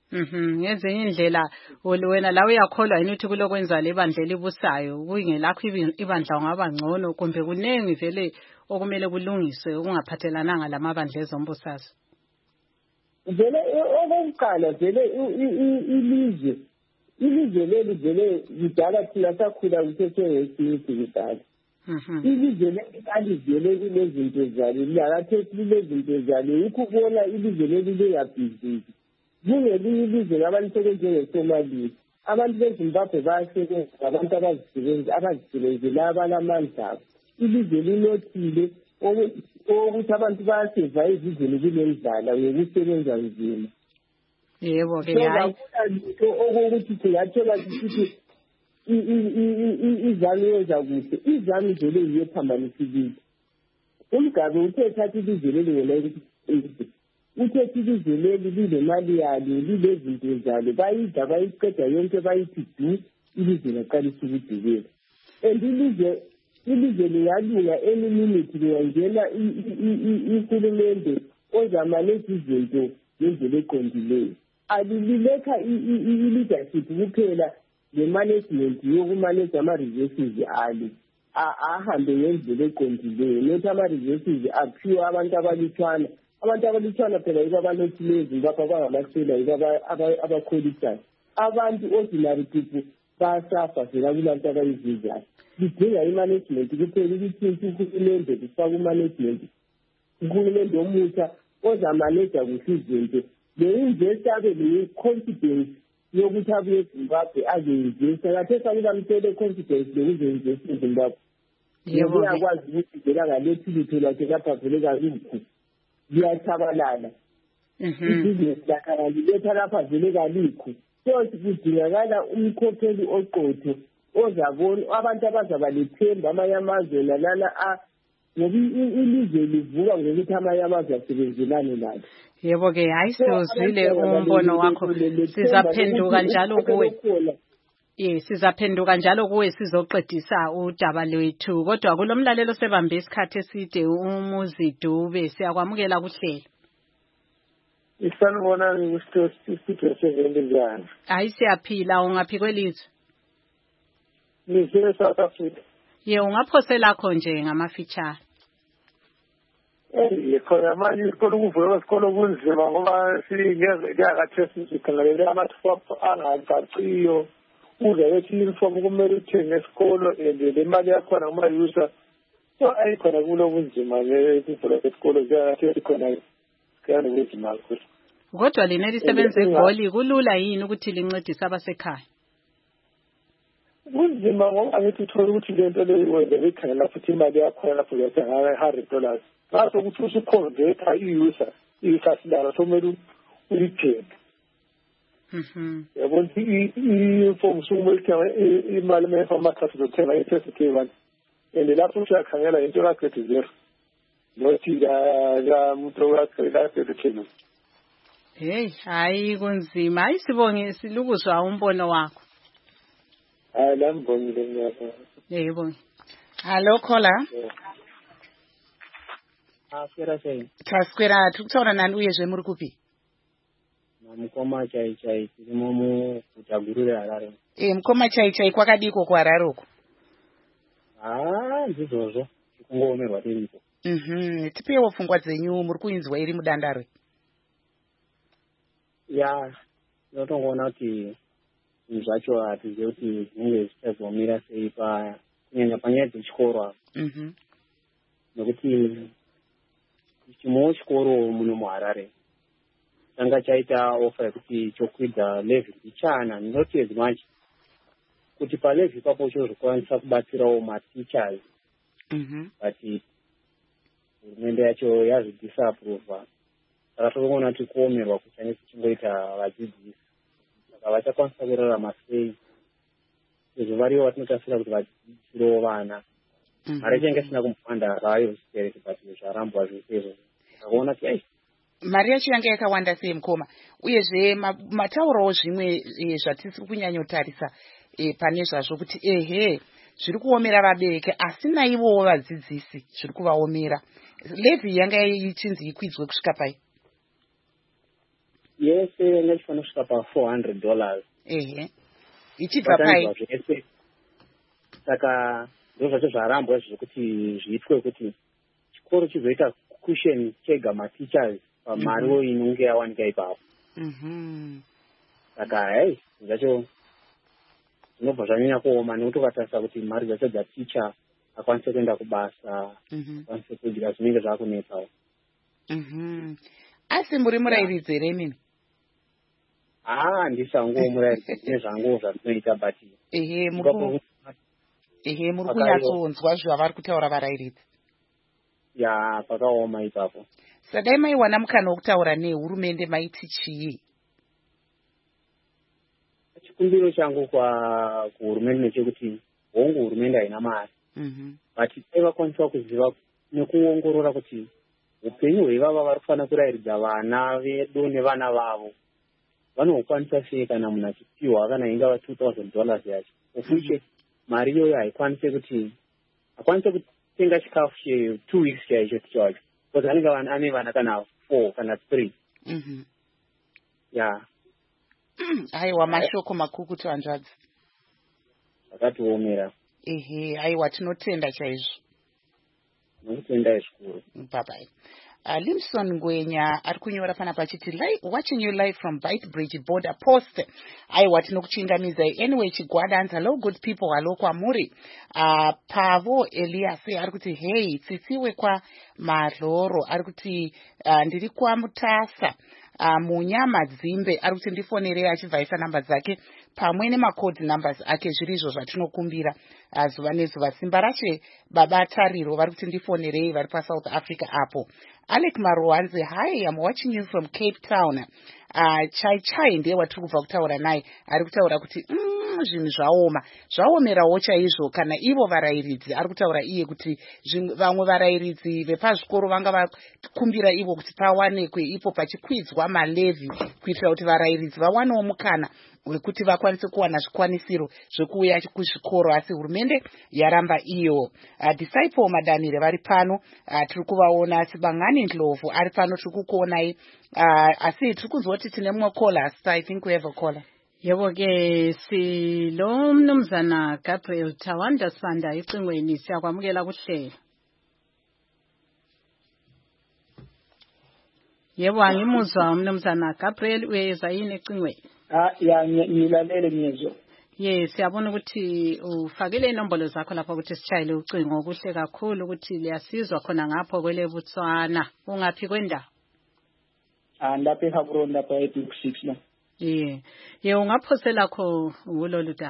Mhm ngezinye indlela wena la uyakholwa yini ukuthi kulokwenza lebandla elibusayo kuyingelakho ibandla ungaba ngcono kumbe kunengi vele okumele kulungiswe ukungaphathelananga lamabandla ezombusazwe. Vele okokuqala vele ilizwe ilizwe leli vele lidala thina sakhula kuthethwe ngesintu kudala. Ilizwe leli alivele kulezinto zalo liyakathethi kulezinto zalo yikho ubona ilizwe leli liyabhiziki. Kungelinye ilizwe labantu njengeSomalia abantu beZimbabwe bayasebenza abantu abazisebenzi abazisebenzela abalamandla abo. Ilizwe linothile ukuthi abantu bayasurvive izweni kulemidlala yokusebenza nzima. Yebo ke hayi okokuthi singathola ukuthi izami yenza kuhle izami vele yiyephambanisile. Umgabe uthe thatha ilizwe leli ngela ukuthi uthethe ilizwe leli lilemali yalo lilezinto zalo bayidla bayiqeda yonke bayithi du ilizwe laqalisa ukudubela. And ilizwe ilizwe liyalunga any minute liyangena ihulumende ozamanage izinto ngendlela eqondileyo. Alililetha i-leadership kuphela le-management yokumanage ama-resources alo ahambe ngendlela eqondileyo nothi ama-resources aphiwe abantu abalutshwana. Abantu abalutshwana phela yibo abanothileyo eZimbabwe abangamasela yibo abakholisayo. Abantu ordinary people bayasafa vela kulanto abayizizayo. Lidinga i-management kuphela ukuthi uhulumende kufaka umanagement uhulumende omutsha ozamaneja kuhle izinto. Le-investor abe le-confidence yokuthi abuye eZimbabwe aze-investa kathesa kulamtshele confidence lokuze-investa eZimbabwe. Yebo uyakwazi ukuthi vela ngalethi lutho lwakhe lapha vele kalukho liyachabalala. Ibhizinesi lakhe liletha lapha vele kalikho. So kudingakala umkhokheli oqotho ozabona abantu abazaba lethemba amanye amazwe nalana ngoba ilizwe livuka ngokuthi amanye amazwe asebenzelane lalo. Yebo ke hayi sizwile umbono wakho sizaphenduka njalo kuwe. Eh sizaphenduka njalo kuwe sizoqedisa udaba lwethu kodwa kulomlalelo sebambe isikhathi eside umuzi Dube siyakwamukela kuhlelo. Isanibona ngisitho sevendelana. Hayi siyaphila ungaphi kwelizwe? Ngisele South Africa. Ye ungaphosela kho nje ngamafeature. Eh khona manje isikolo kuvula isikolo kunzima ngoba singeze kuyakathesi sikhangelele amathuba angacaciyo. Uzayethi uniform kumele uthenge esikolo and le mali yakhona uma yusa so ayikhona kulo kunzima le kuvula isikolo kuyakathesi khona kuyani kunzima kakhulu. Kodwa lina lisebenza eGoli kulula yini ukuthi lincedise abasekhaya? Kunzima ngoba ngithi uthola ukuthi lento leyo wenza bekhangela futhi imali yakhona lapho uyathenga one hundred dollars. Ngaso ukuthi usuconverta i-user i-customer somele ulithenge. Mhm. Yabona i-form somele imali mefa amakhathi zothenga i-test one. And lapho uyakhangela into yakhe zero. Nothi ya muntu wakhe lapho ethena. Hey, hayi kunzima. Hayi sibonge silukuzwa umbono wakho. Hayi lambonile ngiyabona. Yebo. Hello caller. Ah, kwera sei. Taskwera tukutaura nani uyezve muri kupi? Mukoma chai chai tiri mumu kutagurire Harare. Eh mukoma chai chai kwakadiko ku Harare uko? Ah, ndizvozvo. Kungoomerwa tiripo. Mhm, tipewo pfungwa dzenyu muri kuinzwa iri mudandarwe. Ya, ndotongoona kuti zvacho hatizivi kuti zvinenge zvichazomira sei pa kunyanya panyaya dzechikoro. Mhm. Nokuti chimwewo chikoro muno muHarare changa chaita ofa yekuti chokwidza level ichana not as much kuti palevel ipapo chozokwanisa kubatsirawo mateachers. Mhm. But hurumende yacho yazvidisapprova saka tonoona kuti kuomerwa kuchange kuchingoita vadzidzisi saka vachakwanisa kurarama sei izvo varivo vatinotasira kuti vadzidzisirewo vana mari change sina kumupanda rayo zvipereke but zvarambwa zvesezvo akaona kuti ai mari yacho yange yakawanda sei mukoma uyezve mataurawo zvimwe zvatisiri kunyanyotarisa pane zvazvo kuti ehe zviri kuomera vabereki asi naivowo vadzidzisi zviri kuvaomera levi yanga ichinzi ikwidzwe kusvika pai? yese ngechifana kusvika pa-four hundred dollars. Ehe. Ichibva pai? Zvese. Saka ndo zvacho zvarambwa zvekuti zviitwe kuti chikoro chizoita cushion chega ma-teachers pamariwo inonge yawanika ipapo. Mhm. Saka hey, zvacho zvinobva zvanyanya kuoma nekuti ukatarisa kuti mari dzacho dzaticha akwanise kuenda kubasa, akwanise kudya zvinenge zvakunetsawo. Mhm. Asi muri murairidzi here mimi? Ah, handisangowo murairidzi nezvangowo zvandinoita but ehe muri ehe muri kunyatsonzwa zvavari kutaura varairidzi. Ya, pakaoma ipapo. Sadai maiwana mukana wokutaura nehurumende maiti chii? Chikumbiro changu kwa kuhurumende nechekuti hongu hurumende haina mari. Mhm. But vaikwanisa kuziva nekuongorora kuti upenyu hwevava vari kufanira kurairidza vana vedu nevana vavo vanokwanisa sei kana munhu achipiwa kana ingava two thousand dollars yacho. Ufuche mari iyoyo haikwanise kuti akwanise kutenga chikafu che two weeks chaicho tichacho. Because anenge ane vana kana four kana three. Mhm. Ya. Aiwa mashoko makukutu hanzvadzi. Akatiomera. Ehe, aiwa tinotenda chaizvo. Tinotenda zvikuru. Bye bye. Uh, Limson Ngwenya ari kunyora pana pachiti watching you live from Beitbridge border post. Aiwa tinokuchingamizai anyway chigwada. Hello good people, hello kwamuri. Uh, Pavo Elias ari kuti hey tsitsiwe kwa Maroro ari kuti uh, ndiri kwa Mutasa. Uh, Munyama Dzimbe ari kuti ndifonere achibvaisa namba dzake pamwe nemacode numbers ake zvirizvo zvatinokumbira uh, zuva nezuva. Simba rache baba Tariro vari kuti ndifonerei vari paSouth Africa apo. Alec Marwanzi, hi, I'm watching you from Cape Town. Uh, Chai Chai ndiye watiri kubva kutaura naye ari kutaura kuti mm, zvinhu zvaoma zvaomerawo chaizvo kana ivo varairidzi ari kutaura iye kuti vamwe varairidzi vepazvikoro vanga vakumbira ivo kuti pawanekwe ipo pachikwidzwa malevhi kuitira kuti varairidzi vawanewo mukana wekuti vakwanise kuwana zvikwanisiro zvekuuya kuzvikoro, asi hurumende yaramba iyo. Uh, Disciple Madanire vari pano, uh, tiri kuvaona. Sibangani Ndlovu ari pano tiri kukuonai. Uh, asi tiri kunzwa kuti tine mumwe caller. I think we have a caller. Yebo ke silo mnumzana Gabriel Tawanda Sanda icingweni siyakwamukela kuhlelo. Yebo angimuzwa mnumzana Gabriel uyeza yini ecingweni? Ah ya ngilalele ngizwe. Yes, siyabona ukuthi ufakile inombolo zakho lapha ukuthi sishayile ucingo kuhle kakhulu ukuthi liyasizwa khona ngapho kwele Botswana. Ungaphi kwenda? Ah lapha eHabron lapha e six la. Yeah. Ye ungaphosela kho kulolu da.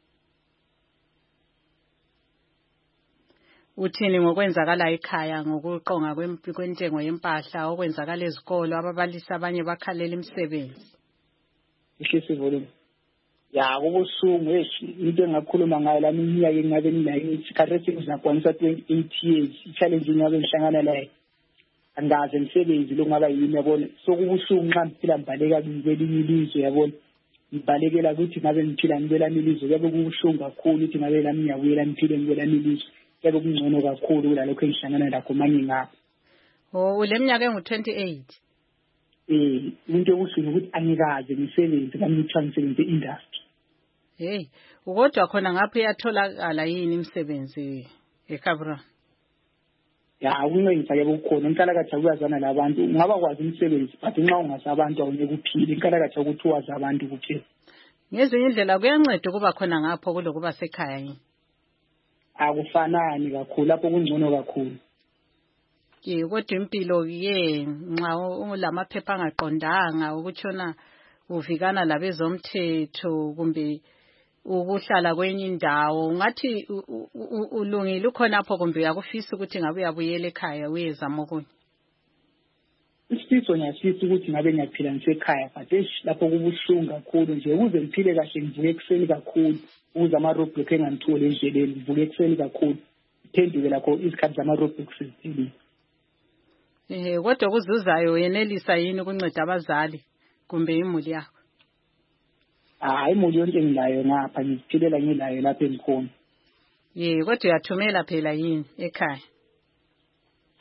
Uthini ngokwenzakala ekhaya ngokuqonga kwentengo yempahla okwenzakala ezikolo ababalisi abanye bakhalela imisebenzi. Ihlisi volume. Ya kubusungu into engakhuluma ngayo la iminyaka engabe ninayo isikhathi esingakwanisa twenty-eight years i-challenge ngabe ngihlangana layo angaze ngisebenzi lo ngaba yini yabona sokubusungu nxa ngiphila mbaleka kwelinye ilizwe yabona ngibalekela ukuthi ngabe ngiphila ngibelami ilizwe yabe kubusungu kakhulu ukuthi ngabe lami ngiyabuyela ngiphile ngibelami ilizwe yabe kungcono kakhulu kulalokho engihlangana lakho manje ngapha. Oh uleminyaka engu twenty-eight. Eh into yokusuka ukuthi angikaze ngisebenze kamithwa ngisebenze industry. Hey, ukodwa khona ngapha uyatholakala yini imisebenzi eKabra? Ya kunengifake ukukhona inkalakatha kuyazana labantu ngaba kwazi umsebenzi but nxa ungasabantu awunike kuphila inkalakatha ukuthi wazi abantu kuphela. Ngezinye indlela kuyanceda ukuba khona ngapho kulokuba sekhaya yini? Akufanani kakhulu lapho kungcono kakhulu. Ke kodwa impilo ke nxa ulamaphepha angaqondanga ukutshona uvikana labezomthetho kumbe ukuhlala kwenye indawo ngathi ulungile ukhonapho kumbe uyakufisa ukuthi ngabe uyabuyela ekhaya uyezama okunye. Isifiso ngiyafisa ukuthi ngabe ngiyaphila ngisekhaya but lapho kubuhlungu kakhulu nje ukuze ngiphile kahle ngivuke ekuseni kakhulu ukuze ama-roadblock engangitholi endleleni ngivuke ekuseni kakhulu phenduke lakho izikhathi zama-roadblocks ziphelile. Eh kodwa kuzuzayo yenelisa yini ukunceda abazali kumbe imuli yakho? Hayi imuli yonke ngilayo ngapha ngiphilela ngilayo lapha engikhona. Yeah kodwa uyathumela phela yini ekhaya?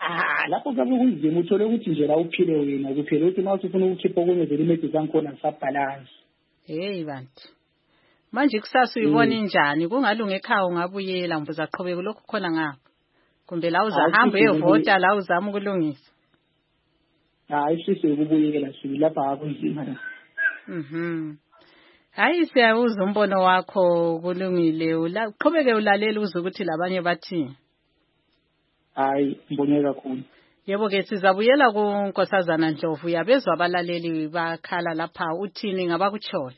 ah lapho kabe kunzima uthole ukuthi nje la uphile wena kuphela ukuthi mawuthi ufuna ukukhipha okunye vele imedi zankhona sabhalansi. Hey bantu manje kusasa uyibona injani kungalunga ekhaya ungabuyela mvuza aqhubeke lokho khona ngapha kumbe la uzahamba uyevota la uzama ukulungisa. Hayi sisi ukubuyela silapha akunzima la. Mhm. Hayi siyabuza umbono wakho kulungile uqhubeke ulalela uze ukuthi labanye bathi. Hayi ngibonge kakhulu. Yebo ke sizabuyela kuNkosazana Ndlovu yabezwa abalaleli bakhala lapha uthini ngabakutshoyo.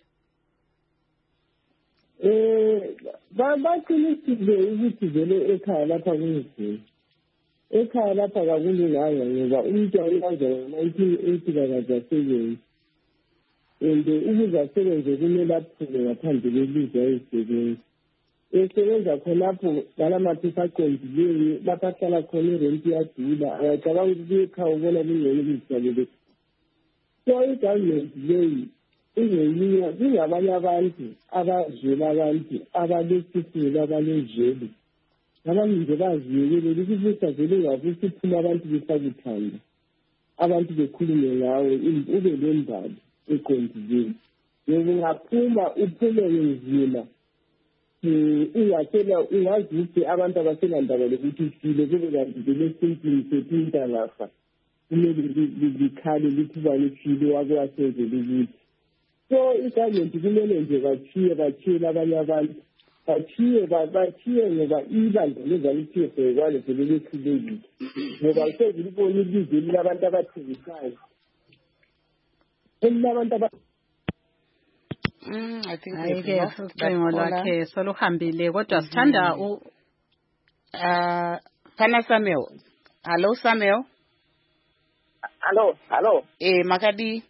Eh baqinisile ukuthi vele ekhaya lapha kunzima. Ekhaya lapha kakulunganga ngoba umntwana kaze nineteen eighty kaze asebenze. Ende ukuze asebenze kumele aphume ngaphandle kwelizwe ayisebenza. Esebenza khonapho ngalamaphepha aqondileyo lapha ahlala khona irenti yadula ayacabanga ukuthi ekhaya ubona kungcono ukuzitsalele. So igovernment leyi ingeyinya kungabanye abantu abazela abantu abalesifile abalejele abanye nje baziyekele ukuthi vele ngakuthi phuma abantu besakuthanda abantu bekhulume ngawe ube lembali eqondileyo yebo ngaphuma uphumele nzima ungatshela ungazi ukuthi abantu abaselandaba lokuthi ufile kube kanti vele simpini sethu intalafa kumele likhale lithi bani ufile wake wasenzela ukuthi. So igovernment kumele nje bathiye bathiye abanye abantu bathiye bathiye ngoba ibandla lezalithiye bhekwale vele lekhulekile ngoba usezilibona ilizwe labantu abathengisayo elabantu aba Mm, I think ayike ucingo lwakhe soluhambile kodwa sithanda u uh Pana Samuel. Hello Samuel. Hello, hello. Eh makadi.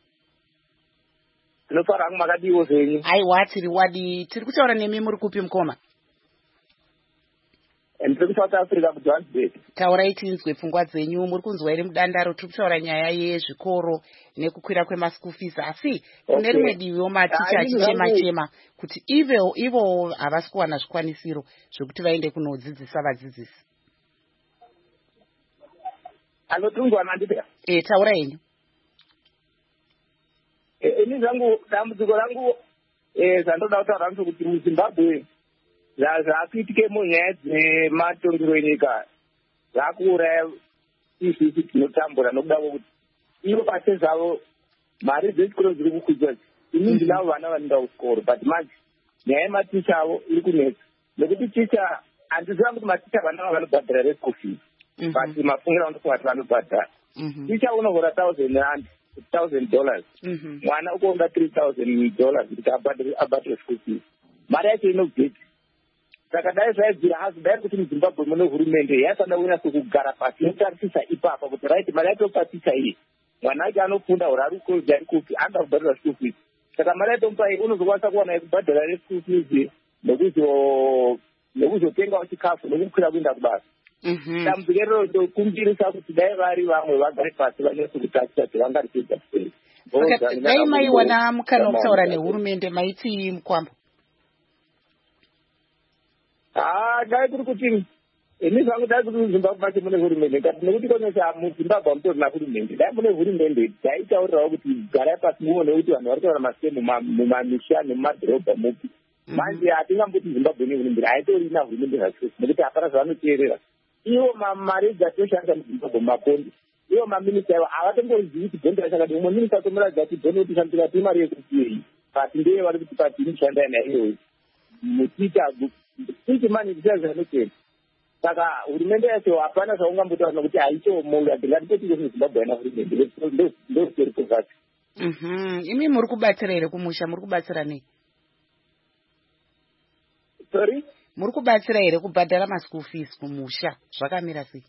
Lo fara makadi wozenyu. Ai wathi riwadi tiri kutaura nemi muri kupi mkoma? Ndiri South Africa ku Johannesburg. Taurai tinzwe pfungwa dzenyu muri kunzwa iri mudandaro tiri kutaura nyaya yezvikoro nekukwira kwema-school fees asi kune rimwe diviwo maticha achichema chema kuti ivo ivo havasi kuwana zvikwanisiro zvekuti vaende kunodzidzisa vadzidzisi. Anotungwa mandipera. Eh taura yenyu. Eh ini zangu dambudziko rangu eh zandoda kutaura kuti kuti muZimbabwe zvakuitike munyaya dzematongero enyika zvakuuraya isisi tinotambura nokuda kwokuti ivo pase zvavo mari dzechikoro dziri kukwidzwa ini ndinavo vana vanoenda kuchikoro but manje nyaya yematicha avo iri kunetsa nekuti ticha handiziva kuti maticha vana vanobhadhara reschool fees but mafungiro andofunga kuti vanobhadhara ticha unohora thousand rand thousand dollars mwana ukuonga three thousand dollars kuti abhadhare school fees mari yacho inogeti saka dai zvaibvira hazi dai kuti muZimbabwe mune hurumende yaisana kunasa kugara pasi yotarisisa ipapa kuti right mari yatopaticha iyi mwana wake anofunda hura ari kukodzi ari kupi anda kubhadhara school fees saka mari yatomupa iyi unozokwanisa kuwana yekubhadhara reschool fees nekuzotengawo chikafu nekukwira kuenda kubasa dambudziko iroro ndokumbirisa kuti dai vari vamwe vagare pasi vanese kutaticha kuti vangaripedza sei. Dai maiwana mukana wokutaura nehurumende maiti mukwambo. Ah, dai kuri kuti ini zvangu dai kuti muZimbabwe macho mune hurumende kati nekuti konesa muZimbabwe hamutori nahurumende dai mune hurumende daitaurirawo kuti garai pasi muone kuti vanhu vari kutaura masemu mumamisha nemumadhorobha mupi manje hatingamboti Zimbabwe nehurumende haitori nahurumende zvachose nekuti hapana zvavanoteerera ivo mari dzatoshandisa muZimbabwe mapondi ivo maminista ivo havatombozivi kuti bhondi rachakati umwe minista tomuradza kuti bhondi kutishandira ti mari yekutiei pati ndeye vari kuti pati inoshandai naiyoyo muticha kuti mani dzazvanotenda saka hurumende yacho hapana zvaungambotaura kuti haichomo hatingatipetike muZimbabwe haina hurumende ndokutoriko zvacho. Imi muri kubatsira here kumusha muri kubatsira nei? Sorry? Muri kubatsira here kubhadhara ma-school fees kumusha zvakamira sei?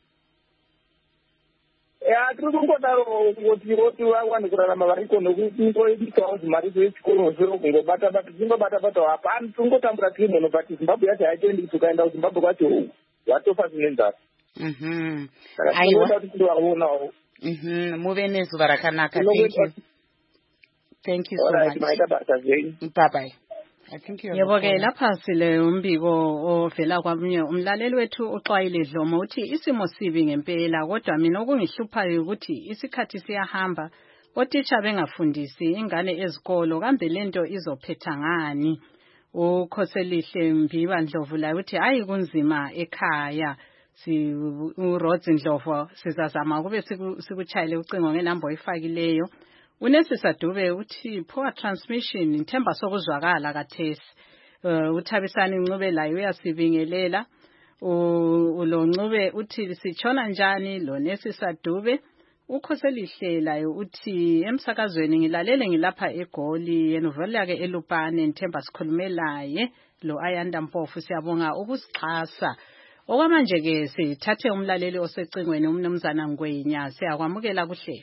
Ya tiri kungodaro kuti voti vawane kurarama variko nokungoitawo mari dzechikoro zvo kungobata bata dzingobata bata hapana tongotambura tiri muno but Zimbabwe yacho haitendi kuti ukaenda kuZimbabwe kwacho watofa zvine nzara. Aiwa tindovaonawo muve nezuva rakanaka. Thank you. Thank you so much. Maita basa zvenyu. Bye bye. I think yebo ke lapha sile umbiko ovela kwamnye umlaleli wethu uxwayile Dlomo uthi isimo sibi ngempela kodwa mina okungihluphayo ukuthi isikhathi siyahamba otitsha bengafundisi ingane ezikolo kambe lento izophetha ngani. Ukhoselihle Mbiba Ndlovu la uthi hayi kunzima ekhaya si uRods Ndlovu sizazama kube sikuchayile ucingo ngenamba oyifakileyo. Unesisa Dube uthi poor transmission ithemba sokuzwakala kathesi. Uh, uthabisani Ncube la uyasibingelela. Uloncube uthi sichona njani lo Nesisa Dube. Ukhoselihle layo uthi emsakazweni ngilalele ngilapha eGoli yenovela ke eLupane nithemba sikhulumelaye lo Ayanda Mpofu siyabonga ukusixhasa. Okwamanje ke sithathe umlaleli osecingweni umnumzana Ngwenya siyakwamukela kuhle.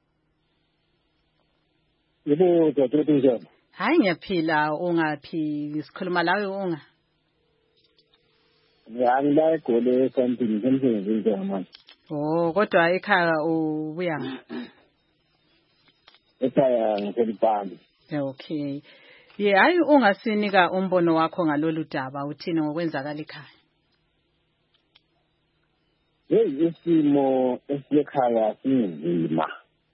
Yebo dadethu njani? Hayi ngiyaphila ungaphi sikhuluma lawe unga? Ya ngila eGoli eSandton semsebenzini nje. Oh kodwa ekhaya ubuya ngaphi? Ekhaya ngiselipani. Okay. Ye hayi ungasinika umbono wakho ngalolu daba uthini ngokwenzakala ekhaya? Hey isimo esikhaya sinzima.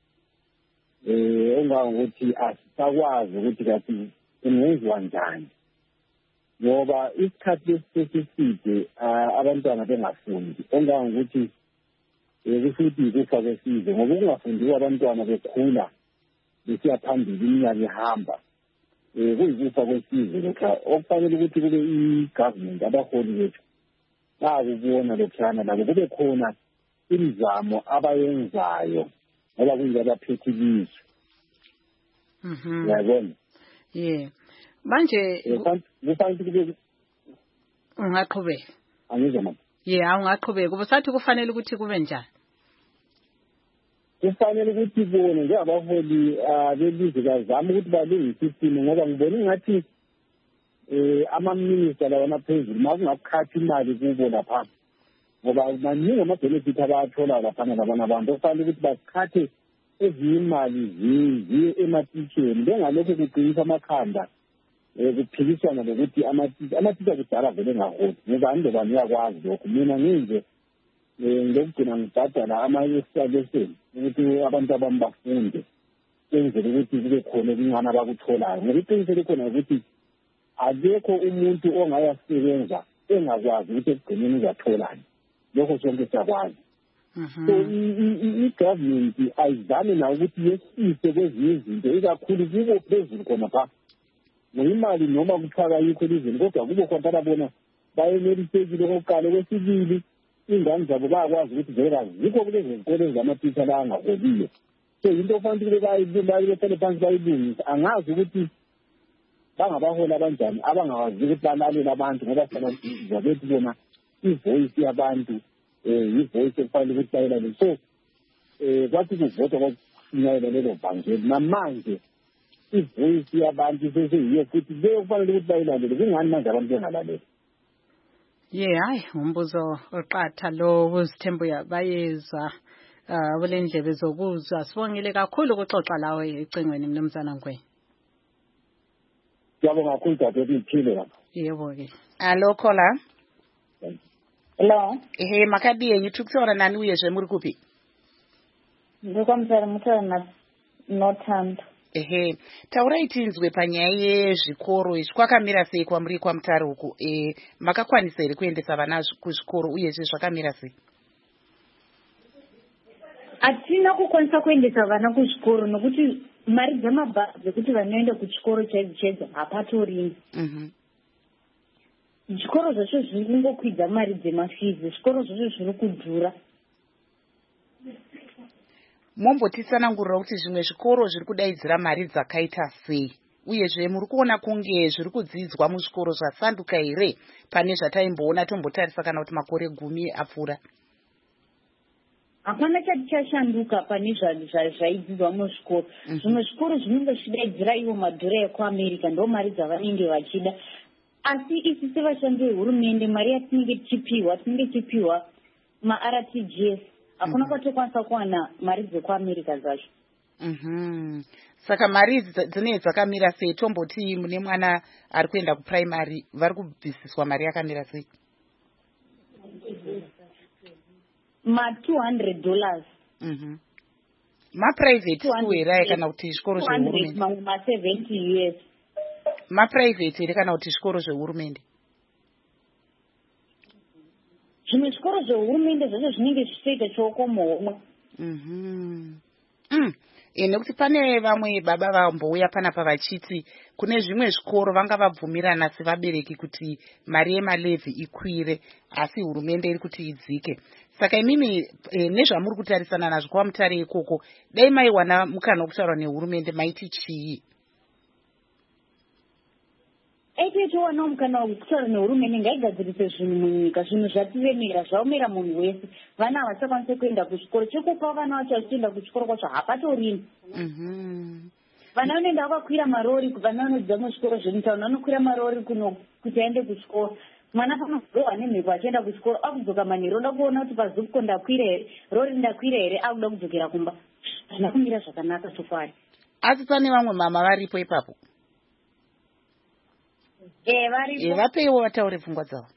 Eh ungangokuthi asisakwazi ukuthi kathi kungenziwa njani. Ngoba isikhathi lesiside abantwana bengafundi ongangokuthi ukuthi kufa kwesizwe ngoba kungafundiwa abantwana bekhula besiya phambili iminyaka ihamba eh kuyikufa kwesizwe lokho okufanele ukuthi kube i-government abaholi bethu bakubona lokhana labo kube khona imizamo abayenzayo ngoba kuyinto abaphethe ilizwe. Mhm. Yabona. Yeah. Manje kufanele kube ungaqhubeka. Angizwa mama. Yeah, awungaqhubeka. Ubusathi kufanele ukuthi kube njani? Kufanele ukuthi bona njengabaholi belizwe bazama ukuthi balungise isimo ngoba ngibona ngathi eh ama-minister lawa amaphezulu makungakukhathi imali kubo lapha ngoba maningi ama-benefit abayathola laphana labana abantu okufanele ukuthi bakhathe ezinye imali ziye ematisheni bengalokhu kuqinisa amakhanda um kuphikiswana lokuthi amatisha kudala vele engaholi ngoba andobani uyakwazi lokhu mina nginje um ngokugcina ngibhadala ama-installation ukuthi abantu abami bafunde kwenzele ukuthi kube khona okuncane abakutholayo ngoba iqiniso likhona ukuthi akekho umuntu ongayasebenza engakwazi ukuthi ekugcineni uzatholani lokho sonke siyakwazi. So i-government ayizame nayo ukuthi yehlise kwezinye izinto ikakhulu kubo phezulu khona pha ngoyimali noma kuthiwa kayikho elizweni kodwa kubo khona ababona bayenelisekile okokuqala. Okwesibili ingane zabo bayakwazi ukuthi vele azikho kulezi zikole ezamatitsha la angaholiyo. So into ofanele bayibehlele phansi bayilungise angazi ukuthi bangabaholi abanjani abangawazi ukuthi balalele abantu ngoba siyabazwa bethi bona ivoice yabantu eh ivoice efanele ukuthi bayilalele. So eh kwathi kuvotwa kwakufinyelela lelo bhangeli namanje ivoice yabantu seseyiyo futhi leyo kufanele ukuthi bayilalele kungani manje abantu bengalaleli. Yeah, hayi umbuzo oqatha lo uzithembu yabayeza uh kulendlebe zokuzwa. Sibongile kakhulu ukuxoxa lawe ecingweni mnumzana Ngwenya. Yabonga kakhulu dadethu iphile lapha. Yebo ke. Allo caller. Hello. Ehe makabiye ngithukusona nani uyezwe muri kuphi? Ndikwamtara mutara na Northand. Ehe taura itinzwe panyaya yezvikoro izvi kwakamira sei kwamuri kwamutare uku eh makakwanisa here kuendesa vana kuzvikoro uyezve zvakamira sei? Hatina kukwanisa kuendesa vana kuzvikoro nokuti mari dzamabhazi dzekuti vanoenda kuchikoro chaidzo chaidzo hapatorimo. Mhm. Zvikoro zvacho zviri kungokwidza mari dzemafizi, zvikoro zvacho zviri kudhura. Mombotisanangurira kuti zvimwe zvikoro zviri kudaidzira mari dzakaita sei uyezve muri kuona kunge zviri kudzidzwa muzvikoro zvasanduka here pane zvataimboona tombotarisa kana kuti makore gumi apfuura? Hapana chati chashanduka pane zvaidzidzwa muzvikoro. Zvimwe zvikoro zvinenge zvidaidzira ivo madhora ekuAmerica ndo mari dzavanenge vachida. Asi isi sevashandi vehurumende mari yatinenge tichipiwa tinenge tichipiwa ma-R T G S hakuna kwatokwanisa kuwana mari dzekuAmerica zvacho. Mhm. Saka mari dzine dzakamira sei? Tomboti mune mwana ari kuenda kuprimary vari kubvisiswa mari yakamira sei? ma two hundred dollars. Mhm. Ma private school here kana kuti zvikoro zvehurumende? Mamwe ma seventy years. Ma private here kana kuti zvikoro zvehurumende? Zvimwe zvikoro zvehurumende zvacho zvinenge zvichiita chokomo homwe. Mhm. Mm. E, nekuti pane vamwe baba vambouya panapa vachiti kune zvimwe zvikoro vanga vabvumirana sevabereki kuti mari yemalevhi ikwire asi hurumende iri kuti idzike. Saka imimi e, nezvamuri kutarisana nazvo kwamutare ikoko dai maiwana mukana wokutaura nehurumende maiti chii? Aitichiwana mukana wokutaura nehurumende ngaigadzirise zvinhu munyika, zvinhu zvatiremera zvaomera munhu wese. Vana havachakwanise kuenda kuchikoro, chekupa vana vacho vachienda kuchikoro kwacho hapatorino. Vana vanoenda vakakwira marori, vana vanodzidza muzvikoro zvemutauni vanokwira marori kuno kuti aende kuchikoro. Mwana panozowa nemhepo achienda kuchikoro akudzoka manheru oda kuona kuti pazupuko ndakwira here, rori ndakwira here, akuda kudzokera kumba. Hazvina kumira zvakanaka sofari. Asi pane vamwe mama varipo ipapo? Eh, varipo. E, vapeiwo vataure pfungwa dzavo.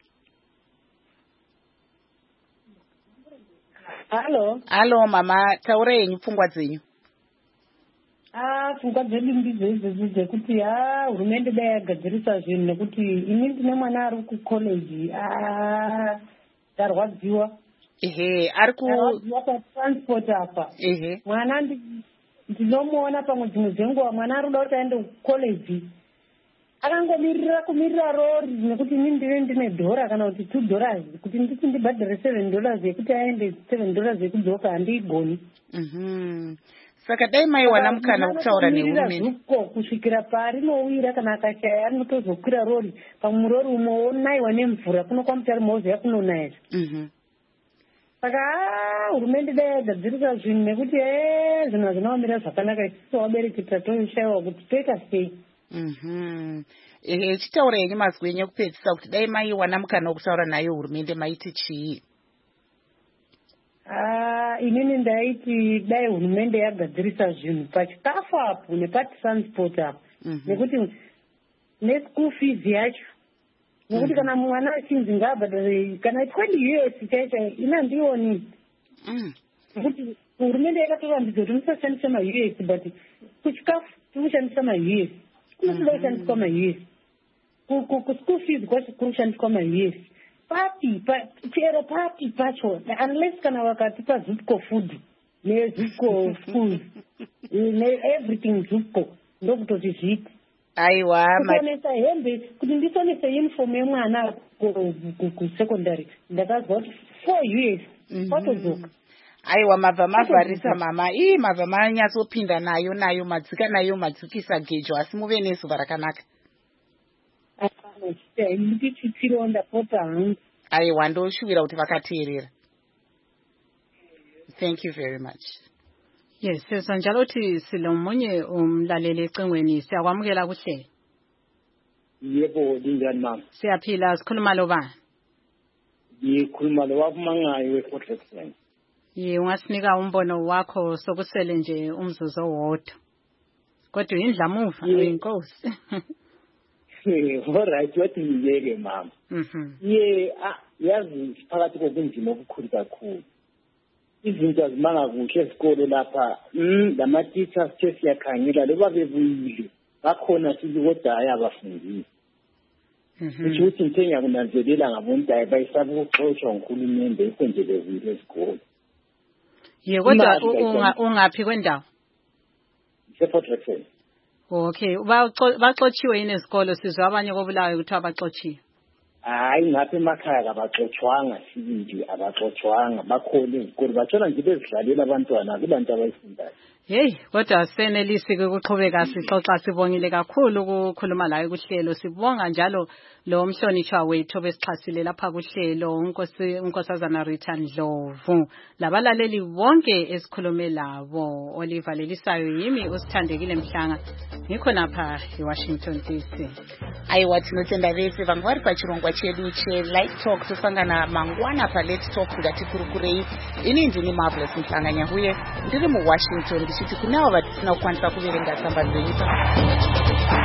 Halo. Halo mama, taurei henyu pfungwa dzenyu. Ah, pfungwa dzedu ndidzo idzodzo dzekuti ah hurumende dai yagadzirisa zvinhu nekuti ini ndine mwana ari kucollege ah tarwadziwa. Ehe, ari ku tarwadziwa patransport apa. Ehe. Mwana ndinomuona pamwe dzimwe dzenguva mwana ari kuda kuti aende kucollege. Akangomirira kumirira rori nekuti ini ndine ndine dhora kana kuti two dollars kuti nditi ndibhadhare seven dollars yekuti aende seven dollars yekudzoka handiigoni. Mhm. Saka dai maiwana mukana wokutaura nehurumende kusvikira parinowira kana akashaya anotozokwira rori pamwe rori umwe onaiwa nemvura kuno kwamuti ari mozoya kunonaya. Saka hurumende dai yagadzirisa zvinhu nekuti e zvinhu hazvinaomira zvakanaka isusu vabereki tatoshayiwa kuti toita sei. Ehe, chitaura henyu mazwi enyu ekupedzisa kuti dai maiwana mukana wokutaura nayo hurumende maiti chii? Ah, inini ndaiti dai hurumende yagadzirisa zvinhu pachikafu apo nepatransport apo nekuti neschool fees yacho nekuti kana mwana achinzi ngaabhadhare kana twenty years chaicho ina ndioni nekuti hurumende yakatovambidza kuti musashandisa ma-U S but kuchikafu tikushandisa ma-U S kunotoda kushandiswa ma-U S kuschool fees kwacho kurikushandiswa ma-U S papi chero papi pacho unless kana vakatipa zupco food nezupco schools everything zupco ndokutoti zviti aiwa kutonesa hembe kuti ndisonese uniform yemwana kusecondary ndakazwa kuti four U S kwatodzoka. Aiwa mabva mavharisa mama ii mabva manyatsopinda nayo nayo madzika nayo madzikisa gejo asi muve nezuva rakanaka. ndichichironda pota hangu. Aiwa ndoshuvira kuti vakateerera. Thank you very much. Yes, sezwa njalo uthi silomunye umlaleli ecingweni siyakwamukela kuhle. Yebo, linjani mama? Siyaphila, sikhuluma lo bani? Ngikhuluma lo wabumangayo we-Fortrescent. Ye, ungasinika umbono wakho sokusele nje umzuzu owodwa. Kodwa indlamuva inkosi. Alright, wathi ngiyeke mama. Mhm. Ye, yazi phakathi kobunzima obukhulu kakhulu. Izinto azimanga kuhle esikole lapha. Mm, lama teachers ke siyakhangela loba bebuyile. Bakhona sithi kodwa ayabafundisa. Mhm. Ukuthi ngithenga kunanzelela ngabontu bayisaba ukuxoshwa nguhulumende ikonje bebuyile esikole. Ye, kodwa ungaphi kwendawo? Fortrescent. Okay, baxotshiwe yini esikolo sizwe abanye kobulawayo ukuthi abaxotshiwe? Hayi ngapha emakhaya kabaxotshwanga sibili abaxotshwanga bakhona ezikolo batshona nje bezidlalela abantwana kubantu abayifundayo. Hey, kodwa senelisi ukuqhubeka sixoxa sibongile kakhulu ukukhuluma layo kuhlelo. Sibonga njalo lo mhlonishwa wethu obesixhasile lapha kuhlelo unkosi unkosazana Rita Ndlovu. Labalaleli bonke esikhulume labo Oliver Lelisayo yimi usithandekile Mhlanga. Ngikho napha eWashington D C. Aiwa tinotenda vese vanhu vari pachirongwa chedu che Light Talk tosangana mangwana pa Let's Talk ngati kurukurei. Ini ndini Marvelous Mhlanga Nyahuye ndiri mu Washington D C. tichiti kunavo vatisina kukwanisa kuverenga tsamba dzenyu.